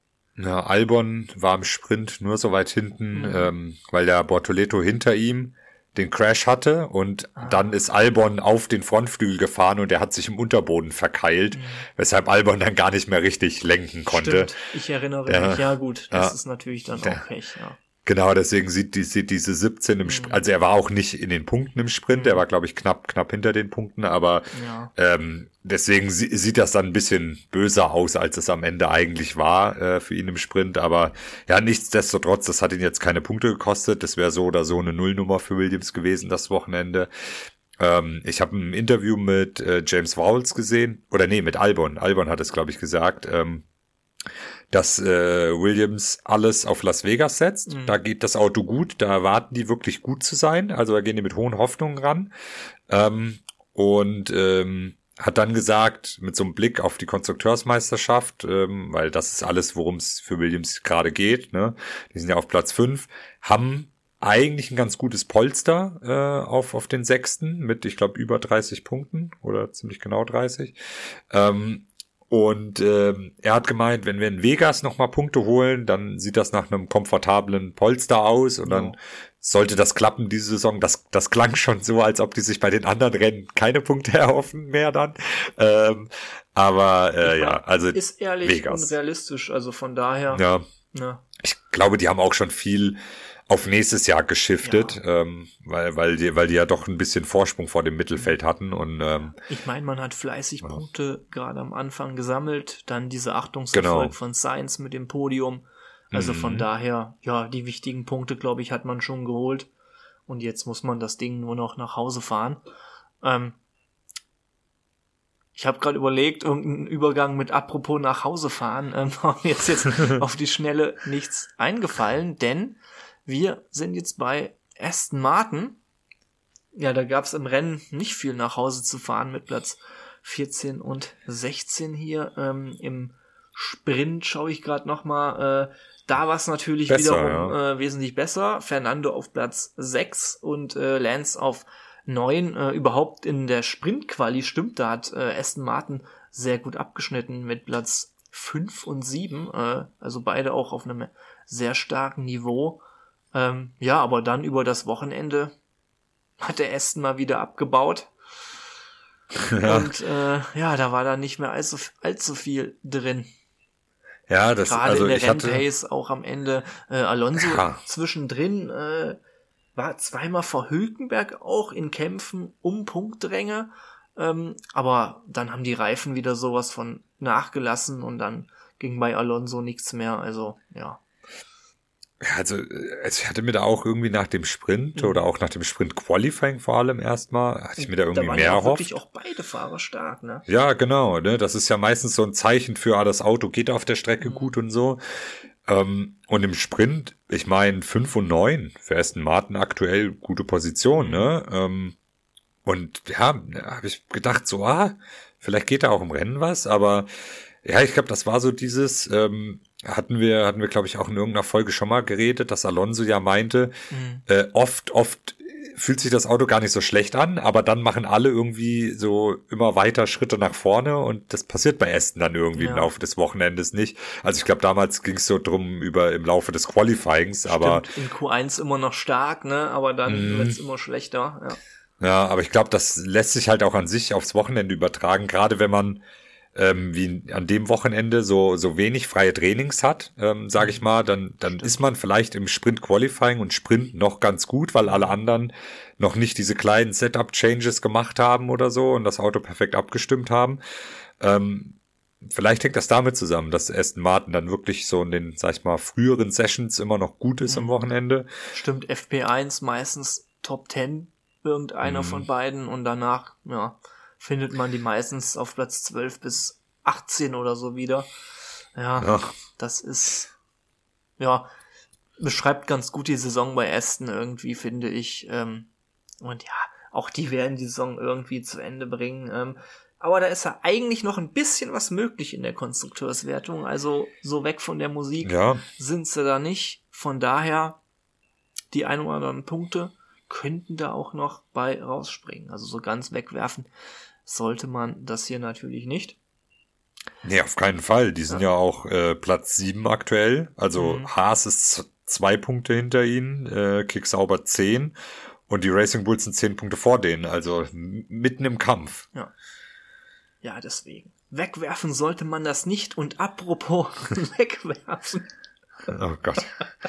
B: Ja, Albon war im Sprint nur so weit hinten, mhm. ähm, weil der Bortoleto hinter ihm den Crash hatte und ah. dann ist Albon auf den Frontflügel gefahren und er hat sich im Unterboden verkeilt, mhm. weshalb Albon dann gar nicht mehr richtig lenken konnte.
A: Stimmt, ich erinnere ja. mich, ja gut, das ja. ist natürlich dann auch Pech, ja.
B: Genau, deswegen sieht, die, sieht diese siebzehn im Sprint, also er war auch nicht in den Punkten im Sprint, mhm. er war, glaube ich, knapp knapp hinter den Punkten, aber ja. ähm, deswegen sie, sieht das dann ein bisschen böser aus, als es am Ende eigentlich war äh, für ihn im Sprint, aber ja, nichtsdestotrotz, das hat ihn jetzt keine Punkte gekostet, das wäre so oder so eine Nullnummer für Williams gewesen, das Wochenende. Ähm, ich habe ein Interview mit äh, James Vowles gesehen, oder nee, mit Albon, Albon hat es, glaube ich, gesagt, ähm, dass äh, Williams alles auf Las Vegas setzt. Mhm. Da geht das Auto gut, da erwarten die wirklich gut zu sein. Also da gehen die mit hohen Hoffnungen ran. Ähm, und ähm, hat dann gesagt, mit so einem Blick auf die Konstrukteursmeisterschaft, ähm, weil das ist alles, worum es für Williams gerade geht, ne? Die sind ja auf Platz fünf, haben eigentlich ein ganz gutes Polster äh, auf auf den sechsten mit, ich glaube, über dreißig Punkten oder ziemlich genau dreißig. Ähm, Und ähm, er hat gemeint, wenn wir in Vegas nochmal Punkte holen, dann sieht das nach einem komfortablen Polster aus und ja. dann sollte das klappen diese Saison. Das das klang schon so, als ob die sich bei den anderen Rennen keine Punkte erhoffen mehr dann. Ähm, aber äh, ja, also
A: ist ehrlich
B: Vegas.
A: Und realistisch, also von daher.
B: Ja.
A: ja.
B: Ich glaube, die haben auch schon viel auf nächstes Jahr geschiftet, ja. ähm, weil weil die weil die ja doch ein bisschen Vorsprung vor dem Mittelfeld hatten und ähm,
A: ich meine, man hat fleißig ja. Punkte gerade am Anfang gesammelt, dann dieser Achtungserfolg genau. von Sainz mit dem Podium, Also von
B: Mhm.
A: daher, ja, die wichtigen Punkte, glaube ich, hat man schon geholt. Und jetzt muss man das Ding nur noch nach Hause fahren. Ähm, ich habe gerade überlegt, irgendeinen Übergang mit apropos nach Hause fahren. Ähm, war mir jetzt, jetzt auf die Schnelle nichts eingefallen, denn wir sind jetzt bei Aston Martin. Ja, da gab es im Rennen nicht viel nach Hause zu fahren mit Platz vierzehn und sechzehn hier. Ähm, Im Sprint schaue ich gerade nochmal. Äh, da war es natürlich
B: Besser,
A: wiederum
B: ja.
A: äh, wesentlich besser. Fernando auf Platz sechs und äh, Lance auf neun. Äh, überhaupt in der Sprint-Quali stimmt, da hat äh, Aston Martin sehr gut abgeschnitten mit Platz fünf und sieben. Äh, also beide auch auf einem sehr starken Niveau. Ähm, ja, aber dann über das Wochenende hat der Aston mal wieder abgebaut.
B: Ja.
A: Und äh, ja, da war dann nicht mehr allzu, allzu viel drin.
B: Ja, das,
A: Gerade
B: also
A: in der
B: ich hatte,
A: Rennpace auch am Ende. Äh, Alonso
B: Ja.
A: zwischendrin äh, war zweimal vor Hülkenberg auch in Kämpfen um Punktdränge. Ähm, aber dann haben die Reifen wieder sowas von nachgelassen und dann ging bei Alonso nichts mehr. Also ja.
B: Ja, also äh, ich hatte mir da auch irgendwie nach dem Sprint
A: Mhm.
B: oder auch nach dem Sprint-Qualifying vor allem erstmal, hatte ich mir da irgendwie
A: Da waren
B: mehr
A: ja auch
B: erhofft.
A: wirklich auch beide Fahrer stark, ne?
B: Ja, genau, ne? Das ist ja meistens so ein Zeichen für, ah, das Auto geht auf der Strecke
A: Mhm.
B: gut und so. Ähm, und im Sprint, ich meine, fünf und neun für Aston Martin aktuell gute Position,
A: Mhm.
B: ne? Ähm, und ja, da habe ich gedacht, so, ah, vielleicht geht da auch im Rennen was, aber ja, ich glaube, das war so dieses, ähm, hatten wir, hatten wir, glaube ich, auch in irgendeiner Folge schon mal geredet, dass Alonso ja meinte,
A: Mhm.
B: äh, oft, oft fühlt sich das Auto gar nicht so schlecht an, aber dann machen alle irgendwie so immer weiter Schritte nach vorne und das passiert bei Aston dann irgendwie
A: Ja.
B: im Laufe des Wochenendes nicht. Also ich glaube, damals ging es so drum über im Laufe des Qualifyings, aber
A: Stimmt, in Q eins immer noch stark, ne? Aber dann
B: Mhm.
A: wird's immer schlechter. Ja.
B: ja, aber ich glaube, das lässt sich halt auch an sich aufs Wochenende übertragen, gerade wenn man ähm, wie an dem Wochenende so so wenig freie Trainings hat, ähm, sage ich mal, dann dann
A: Stimmt.
B: ist man vielleicht im Sprint Qualifying und Sprint noch ganz gut, weil alle anderen noch nicht diese kleinen Setup Changes gemacht haben oder so und das Auto perfekt abgestimmt haben. Ähm, vielleicht hängt das damit zusammen, dass Aston Martin dann wirklich so in den, sag ich mal, früheren Sessions immer noch gut ist am
A: Mhm.
B: Wochenende.
A: Stimmt, F P eins meistens Top zehn, irgendeiner
B: Mhm.
A: von beiden und danach, ja, findet man die meistens auf Platz zwölf bis achtzehn oder so wieder. Ja,
B: Ja.
A: das ist, ja, beschreibt ganz gut die Saison bei Aston irgendwie, finde ich. Ähm, und ja, auch die werden die Saison irgendwie zu Ende bringen. Ähm, aber da ist ja eigentlich noch ein bisschen was möglich in der Konstrukteurswertung. Also so weg von der Musik
B: Ja,
A: sind sie da nicht. Von daher, die ein oder anderen Punkte könnten da auch noch bei rausspringen. Also so ganz wegwerfen sollte man das hier natürlich nicht.
B: nee, auf keinen Fall. Die sind ja, auch äh, Platz sieben aktuell. Also
A: Mhm.
B: Haas ist z- zwei Punkte hinter ihnen, äh, Kicksauber zehn und die Racing Bulls sind zehn Punkte vor denen. Also m- mitten im Kampf.
A: Ja. Ja, deswegen. Wegwerfen sollte man das nicht. Und apropos wegwerfen,
B: Oh Gott.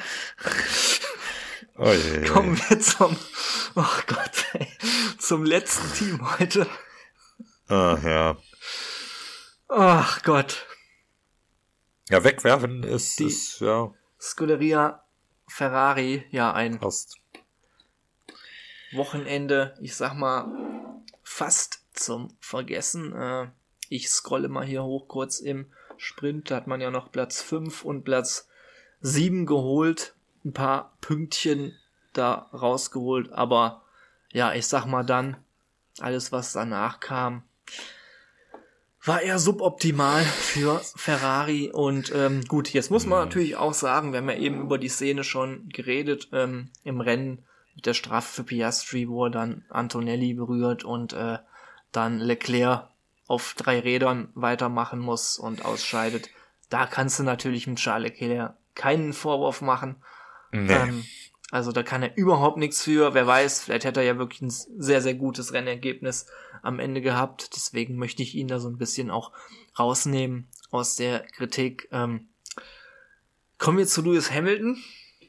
B: Oh je.
A: kommen wir zum, oh Gott, ey, zum letzten Team heute.
B: Ah, ja.
A: Ach Gott.
B: Ja, wegwerfen ist,
A: Die-
B: ist ja
A: Scuderia Ferrari, ja, ein
B: fast.
A: Wochenende, ich sag mal, fast zum Vergessen. Äh, ich scrolle mal hier hoch kurz im Sprint, da hat man ja noch Platz fünf und Platz sieben geholt. Ein paar Pünktchen da rausgeholt, aber ja, ich sag mal dann, alles was danach kam, war eher suboptimal für Ferrari und ähm, gut, jetzt muss man
B: Mhm.
A: natürlich auch sagen, wir haben ja eben über die Szene schon geredet, ähm, im Rennen mit der Strafe für Piastri, wo er dann Antonelli berührt und äh, dann Leclerc auf drei Rädern weitermachen muss und ausscheidet. Da kannst du natürlich mit Charles Leclerc keinen Vorwurf machen.
B: Nee.
A: Ähm, also da kann er überhaupt nichts für. Wer weiß, vielleicht hätte er ja wirklich ein sehr, sehr gutes Rennergebnis am Ende gehabt. Deswegen möchte ich ihn da so ein bisschen auch rausnehmen aus der Kritik. Ähm, kommen wir zu Lewis Hamilton.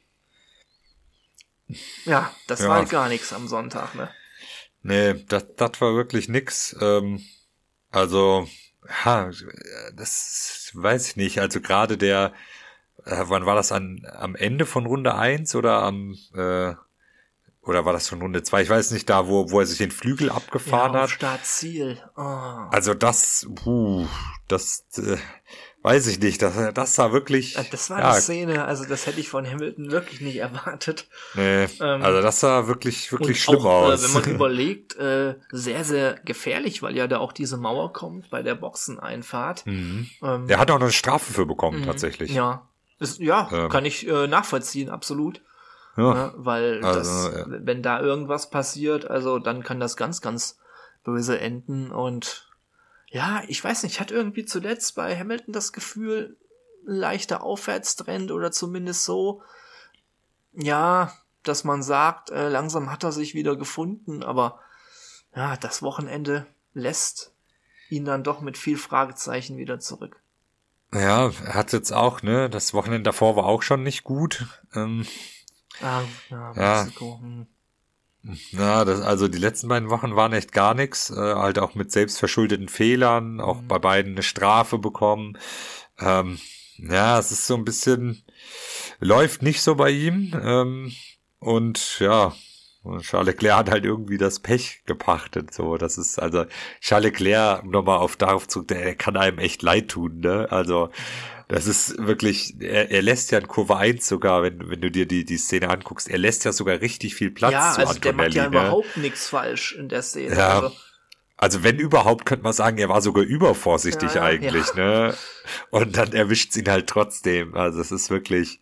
A: Ja, das
B: Ja.
A: war halt gar nichts am Sonntag, ne?
B: Nee, das, das war wirklich nix. Ähm, also, ja, das weiß ich nicht. Also gerade der, äh, wann war das an, am Ende von Runde eins oder am, äh, oder war das schon Runde zwei? Ich weiß nicht, da, wo, wo er sich den Flügel abgefahren
A: ja,
B: hat.
A: Start-Ziel. Oh.
B: Also das, puh, das, äh, weiß ich nicht. Das, das sah wirklich.
A: Das war
B: ja,
A: eine Szene, also das hätte ich von Hamilton wirklich nicht erwartet.
B: Nee, ähm, also das sah wirklich, wirklich schlimm
A: auch,
B: aus.
A: Äh, wenn man überlegt, äh, sehr, sehr gefährlich, weil ja da auch diese Mauer kommt bei der Boxeneinfahrt.
B: Mhm. Ähm, er hat auch noch eine Strafe für bekommen, tatsächlich.
A: Ja, ist, ja, ähm. kann ich äh, nachvollziehen, absolut. Ja, ja, weil also, das, ja. wenn da irgendwas passiert, also dann kann das ganz, ganz böse enden. Und ja, ich weiß nicht, ich hatte irgendwie zuletzt bei Hamilton das Gefühl, ein leichter Aufwärtstrend oder zumindest so, ja, dass man sagt, äh, langsam hat er sich wieder gefunden, aber ja, das Wochenende lässt ihn dann doch mit viel Fragezeichen wieder zurück.
B: Ja, er hat jetzt auch, ne, das Wochenende davor war auch schon nicht gut. Ähm,
A: Ah, ja, Mexiko. Ja. Hm.
B: Ja, das, also die letzten beiden Wochen waren echt gar nichts, äh, halt auch mit selbstverschuldeten Fehlern, auch mhm. bei beiden eine Strafe bekommen. Ähm, ja, es ist so ein bisschen, läuft nicht so bei ihm. Ähm, und ja, Charles Leclerc hat halt irgendwie das Pech gepachtet. So, das ist also Charles Leclerc, um nochmal auf darauf zurück, der kann einem echt leid tun, ne? Also das ist wirklich, er, er lässt ja in Kurve eins sogar, wenn wenn du dir die die Szene anguckst, er lässt ja sogar richtig viel Platz
A: ja,
B: zu
A: also
B: Antonelli.
A: Der macht ja
B: ne?
A: überhaupt nichts falsch in der Szene.
B: Ja,
A: also.
B: also wenn überhaupt, könnte man sagen, er war sogar übervorsichtig ja, eigentlich, ja. ne? Und dann erwischt's ihn halt trotzdem. Also es ist wirklich,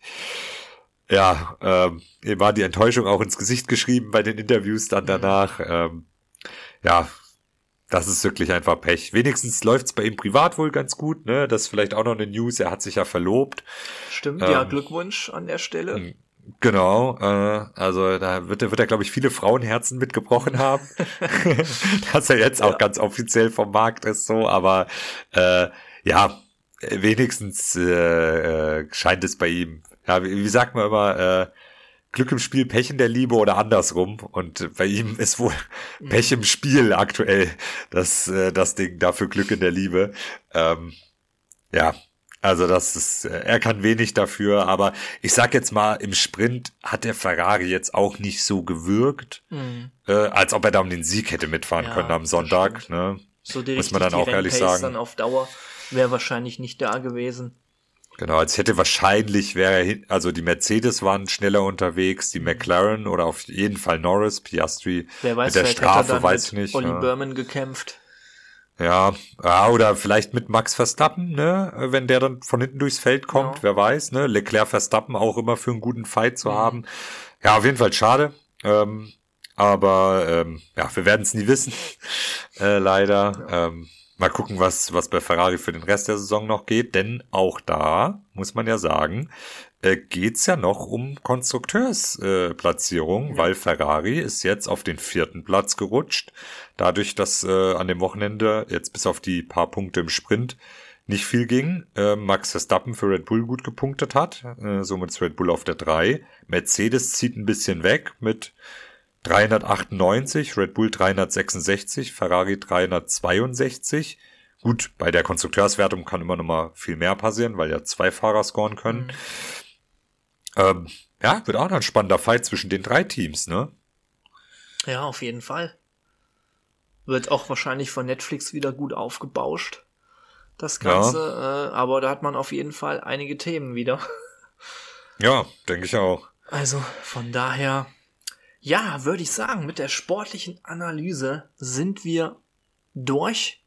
B: ja, ähm, ihm war die Enttäuschung auch ins Gesicht geschrieben bei den Interviews dann danach. Mhm. Ähm, ja, das ist wirklich einfach Pech. Wenigstens läuft's bei ihm privat wohl ganz gut, ne? Das ist vielleicht auch noch eine News, er hat sich ja verlobt.
A: Stimmt, ähm, ja, Glückwunsch an der Stelle.
B: Genau, äh, also da wird er, wird er, glaube ich, viele Frauenherzen mitgebrochen haben. Dass er jetzt auch ja. ganz offiziell vom Markt ist, so, aber äh, ja, wenigstens äh, äh, scheint es bei ihm, ja, wie, wie sagt man immer, äh, Glück im Spiel, Pech in der Liebe oder andersrum. Und bei ihm ist wohl Pech im Spiel aktuell das, äh, das Ding, dafür Glück in der Liebe. Ähm, ja, also das ist, er kann wenig dafür, aber ich sag jetzt mal, im Sprint hat der Ferrari jetzt auch nicht so gewirkt, mhm. äh, als ob er da um den Sieg hätte mitfahren ja, können am Sonntag. Ne?
A: So die
B: muss man dann auch ehrlich sagen.
A: Dann auf Dauer wäre wahrscheinlich nicht da gewesen.
B: Genau, als hätte wahrscheinlich wäre er hin, also die Mercedes waren schneller unterwegs, die McLaren oder auf jeden Fall Norris, Piastri
A: Wer weiß,
B: mit der Strafe, weiß ich
A: mit
B: nicht.
A: Olli
B: ja.
A: Burman gekämpft.
B: Ja, ja, oder vielleicht mit Max Verstappen, ne, wenn der dann von hinten durchs Feld kommt, ja. wer weiß, ne, Leclerc Verstappen auch immer für einen guten Fight zu mhm. haben. Ja, auf jeden Fall schade, ähm, aber ähm, ja, wir werden es nie wissen, äh, leider. Ja. Ähm, Mal gucken, was was bei Ferrari für den Rest der Saison noch geht, denn auch da, muss man ja sagen, äh, geht's ja noch um Konstrukteursplatzierung, äh, weil Ferrari ist jetzt auf den vierten Platz gerutscht, dadurch, dass äh, an dem Wochenende jetzt bis auf die paar Punkte im Sprint nicht viel ging. Äh, Max Verstappen für Red Bull gut gepunktet hat, äh, somit ist Red Bull auf der drei. Mercedes zieht ein bisschen weg mit dreihundertachtundneunzig, Red Bull dreihundertsechsundsechzig, Ferrari dreihundertzweiundsechzig. Gut, bei der Konstrukteurswertung kann immer noch mal viel mehr passieren, weil ja zwei Fahrer scoren können. Mhm. Ähm, ja, wird auch noch ein spannender Fight zwischen den drei Teams, ne?
A: Ja, auf jeden Fall. Wird auch wahrscheinlich von Netflix wieder gut aufgebauscht, das Ganze. Ja. Äh, aber da hat man auf jeden Fall einige Themen wieder.
B: Ja, denke ich auch.
A: Also, von daher... Ja, würde ich sagen, mit der sportlichen Analyse sind wir durch.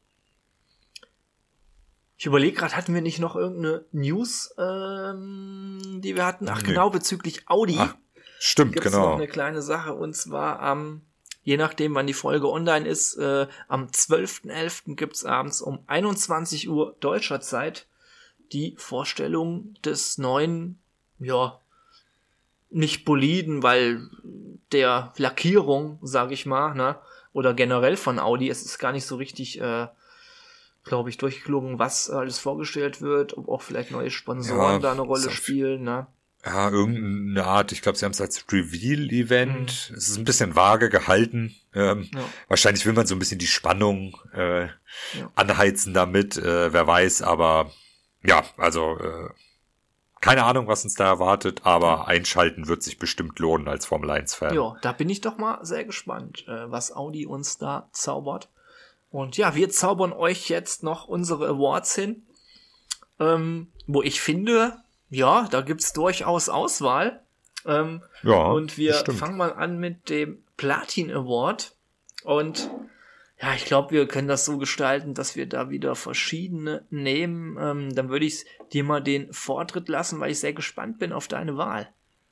A: Ich überlege gerade, hatten wir nicht noch irgendeine News, ähm, die wir hatten? Ach nee. Genau, bezüglich Audi. Ach,
B: stimmt,
A: gibt's
B: genau.
A: noch eine kleine Sache, und zwar am, je nachdem wann die Folge online ist, äh, am zwölften elften gibt's abends um einundzwanzig Uhr deutscher Zeit die Vorstellung des neuen, ja, nicht Boliden, weil der Lackierung, sage ich mal, ne, oder generell von Audi, es ist gar nicht so richtig, äh, glaube ich, durchgelungen, was alles vorgestellt wird, ob auch vielleicht neue Sponsoren ja, da eine Rolle spielen, ne.
B: Ja, irgendeine Art, ich glaube, sie haben es als Reveal-Event, mhm. es ist ein bisschen vage gehalten, ähm, ja. wahrscheinlich will man so ein bisschen die Spannung äh, ja. anheizen damit, äh, wer weiß, aber ja, also äh, keine Ahnung, was uns da erwartet, aber einschalten wird sich bestimmt lohnen als Formel eins Fan.
A: Ja, da bin ich doch mal sehr gespannt, äh, was Audi uns da zaubert. Und ja, wir zaubern euch jetzt noch unsere Awards hin, ähm, wo ich finde, ja, da gibt's durchaus Auswahl. Ähm,
B: ja,
A: und wir
B: stimmt.
A: fangen mal an mit dem Platin Award. Und ja, ich glaube, wir können das so gestalten, dass wir da wieder verschiedene nehmen. Ähm, dann würde ich dir mal den Vortritt lassen, weil ich sehr gespannt bin auf deine Wahl.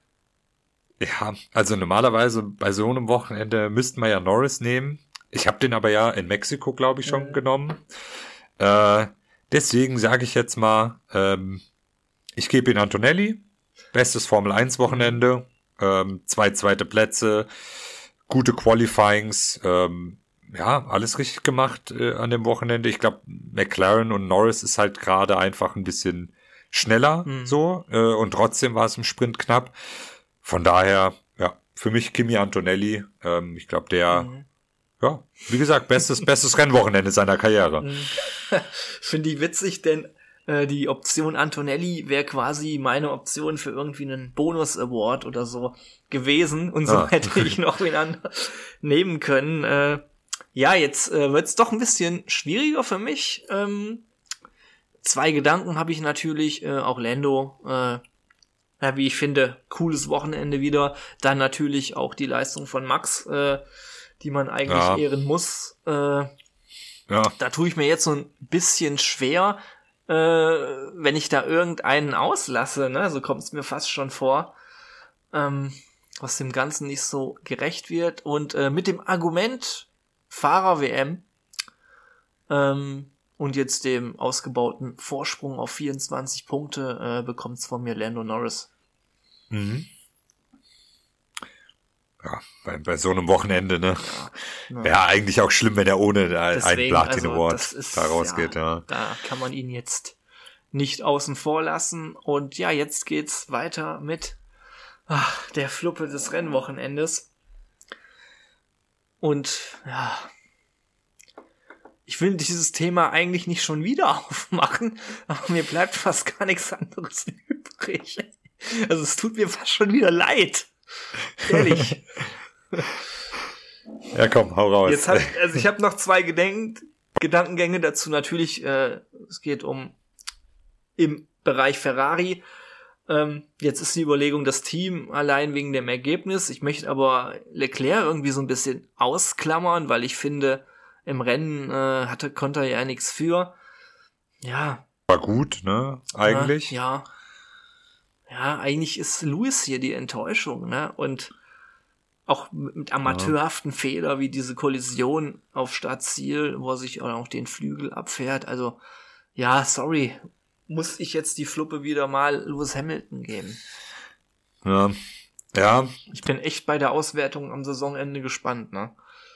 B: Ja, also normalerweise bei so einem Wochenende müssten wir ja Norris nehmen. Ich habe den aber ja in Mexiko, glaube ich, schon mhm. genommen. Äh, deswegen sage ich jetzt mal, ähm, ich gebe ihn Antonelli. Bestes Formel eins Wochenende. Ähm, zwei zweite Plätze. Gute Qualifyings. Ähm, ja, alles richtig gemacht äh, an dem Wochenende. Ich glaube, McLaren und Norris ist halt gerade einfach ein bisschen schneller mhm. so. Äh, und trotzdem war es im Sprint knapp. Von daher, ja, für mich Kimi Antonelli. Ähm, ich glaube, der... Mhm. Ja, wie gesagt, bestes, bestes Rennwochenende seiner Karriere.
A: Finde ich witzig, denn äh, die Option Antonelli wäre quasi meine Option für irgendwie einen Bonus-Award oder so gewesen. Und so ah. hätte ich noch wen anderen nehmen können. Äh, ja, jetzt äh, wird's doch ein bisschen schwieriger für mich. Ähm, zwei Gedanken habe ich natürlich. Äh, auch Lando, äh, ja, wie ich finde, cooles Wochenende wieder. Dann natürlich auch die Leistung von Max, äh, die man eigentlich ja. ehren muss. Äh, ja. Da tue ich mir jetzt so ein bisschen schwer, äh, wenn ich da irgendeinen auslasse, ne? So kommt es mir fast schon vor, ähm, was dem Ganzen nicht so gerecht wird. Und äh, mit dem Argument Fahrer-W M ähm, und jetzt dem ausgebauten Vorsprung auf vierundzwanzig Punkte äh, bekommt es von mir Lando Norris.
B: Mhm. Ja, bei, bei so einem Wochenende, ne? Ja, ja. Wäre eigentlich auch schlimm, wenn er ohne Deswegen, einen Platin Award also ist, da rausgeht, ja, ja.
A: Da kann man ihn jetzt nicht außen vor lassen. Und ja, jetzt geht's weiter mit ach, der Fluppe des Rennwochenendes. Und ja, ich will dieses Thema eigentlich nicht schon wieder aufmachen, aber mir bleibt fast gar nichts anderes übrig. Also es tut mir fast schon wieder leid. Ehrlich.
B: Ja, komm, hau raus.
A: Jetzt hab, also ich habe noch zwei Gedenk- Gedankengänge dazu. Natürlich, äh, es geht um im Bereich Ferrari. Ähm, jetzt ist die Überlegung, das Team allein wegen dem Ergebnis. Ich möchte aber Leclerc irgendwie so ein bisschen ausklammern, weil ich finde, im Rennen äh, hatte, konnte er ja nichts für. Ja.
B: War gut, ne? Eigentlich.
A: Äh, ja. Ja, eigentlich ist Lewis hier die Enttäuschung, ne? Und auch mit amateurhaften ja. Fehler wie diese Kollision auf Startziel, wo er sich auch den Flügel abfährt. Also, ja, sorry, muss ich jetzt die Fluppe wieder mal Lewis Hamilton geben.
B: Ja, ja.
A: Ich bin echt bei der Auswertung am Saisonende gespannt, ne?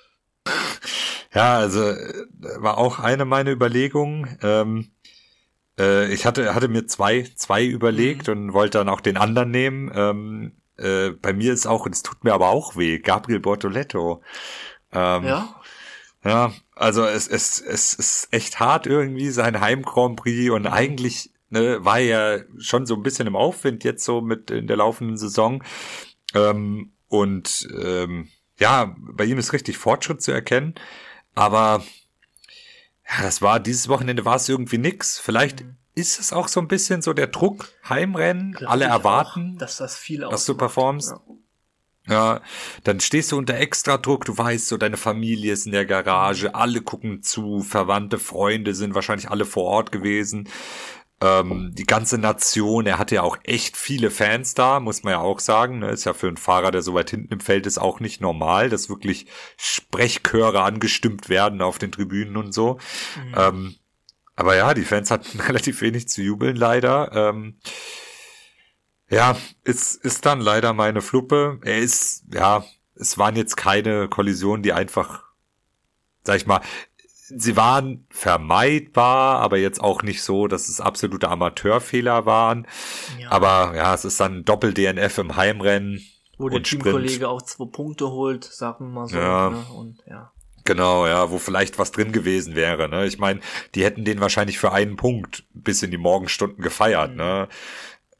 B: Ja, also war auch eine meiner Überlegungen. Ähm, äh, ich hatte hatte mir zwei zwei überlegt mhm. und wollte dann auch den anderen nehmen. Ähm, äh, bei mir ist auch, und es tut mir aber auch weh, Gabriel Bortoleto. Ähm,
A: ja.
B: Ja, also es, es, es ist echt hart irgendwie, sein Heim-Grand Prix, und eigentlich ne, war er ja schon so ein bisschen im Aufwind jetzt so mit in der laufenden Saison. Ähm, und ähm, ja, bei ihm ist richtig Fortschritt zu erkennen, aber ja, das war, dieses Wochenende war es irgendwie nix. Vielleicht mhm. ist es auch so ein bisschen so der Druck, Heimrennen, Glaub alle erwarten,
A: auch, dass das viel ausmacht,
B: dass du performst. Ja. Ja, dann stehst du unter Extradruck, du weißt so, deine Familie ist in der Garage, alle gucken zu, Verwandte, Freunde sind wahrscheinlich alle vor Ort gewesen, ähm, die ganze Nation, er hatte ja auch echt viele Fans da, muss man ja auch sagen, ne? Ist ja für einen Fahrer, der so weit hinten im Feld ist, auch nicht normal, dass wirklich Sprechchöre angestimmt werden auf den Tribünen und so. Mhm. Ähm, aber ja, die Fans hatten relativ wenig zu jubeln, leider. Ähm, Ja, ist, ist dann leider meine Fluppe. Er ist, ja, es waren jetzt keine Kollisionen, die einfach, sag ich mal, sie waren vermeidbar, aber jetzt auch nicht so, dass es absolute Amateurfehler waren. Ja. Aber ja, es ist dann Doppel-D N F im Heimrennen.
A: Wo der Teamkollege auch zwei Punkte holt, sagen wir mal so.
B: Ja.
A: Ne? Und, ja.
B: Genau, ja, wo vielleicht was drin gewesen wäre. Ne? Ich meine, die hätten den wahrscheinlich für einen Punkt bis in die Morgenstunden gefeiert. Mhm. Ne?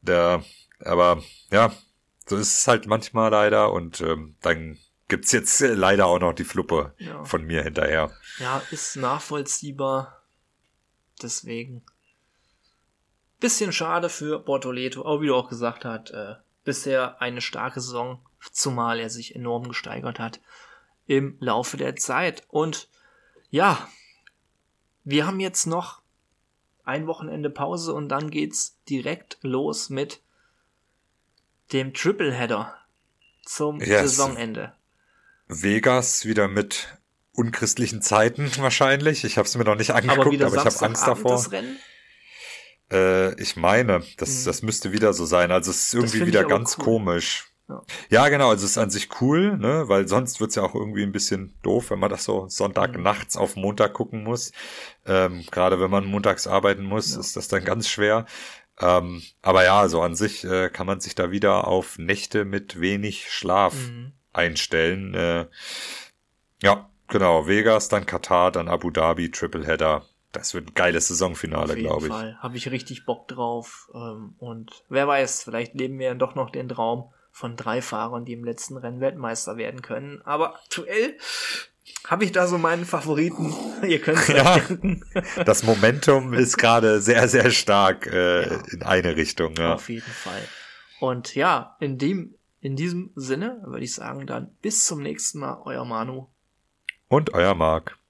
B: der, aber ja, so ist es halt manchmal leider und ähm, dann gibt's jetzt äh, leider auch noch die Fluppe
A: Ja.
B: von mir hinterher.
A: Ja, ist nachvollziehbar. Deswegen. Bisschen schade für Bortoleto, aber wie du auch gesagt hast, äh, bisher eine starke Saison, zumal er sich enorm gesteigert hat im Laufe der Zeit. Und ja, wir haben jetzt noch ein Wochenende Pause und dann geht's direkt los mit dem Tripleheader zum
B: Yes.
A: Saisonende.
B: Vegas wieder mit unchristlichen Zeiten wahrscheinlich. Ich habe es mir noch nicht angeguckt,
A: Aber wieder
B: aber ich habe Angst
A: Samstagabend
B: davor.
A: das Rennen?
B: Äh, ich meine, das,
A: Mhm.
B: das müsste wieder so sein. Also es ist irgendwie
A: find ich
B: wieder
A: aber
B: ganz
A: cool.
B: komisch.
A: Ja.
B: Ja, genau, also es ist an sich cool, ne, weil sonst wird's ja auch irgendwie ein bisschen doof, wenn man das so Sonntag
A: Mhm.
B: nachts auf Montag gucken muss. Ähm, gerade wenn man montags arbeiten muss,
A: Ja.
B: ist das dann ganz schwer. Ähm, aber ja, so an sich äh, kann man sich da wieder auf Nächte mit wenig Schlaf
A: Mhm.
B: einstellen. Äh, ja, genau, Vegas, dann Katar, dann Abu Dhabi, Tripleheader. Das wird ein geiles Saisonfinale,
A: Auf jeden
B: glaube ich.
A: Fall. Habe ich richtig Bock drauf. Ähm, und wer weiß, vielleicht leben wir ja doch noch den Traum von drei Fahrern, die im letzten Rennen Weltmeister werden können. Aber aktuell habe ich da so meinen Favoriten. Ihr könnt es
B: Ja.
A: euch denken.
B: Das Momentum ist gerade sehr, sehr stark äh,
A: Ja.
B: in eine Richtung. Ja.
A: Auf jeden Fall. Und ja, in dem, in diesem Sinne würde ich sagen dann bis zum nächsten Mal, euer Manu.
B: Und euer Marc.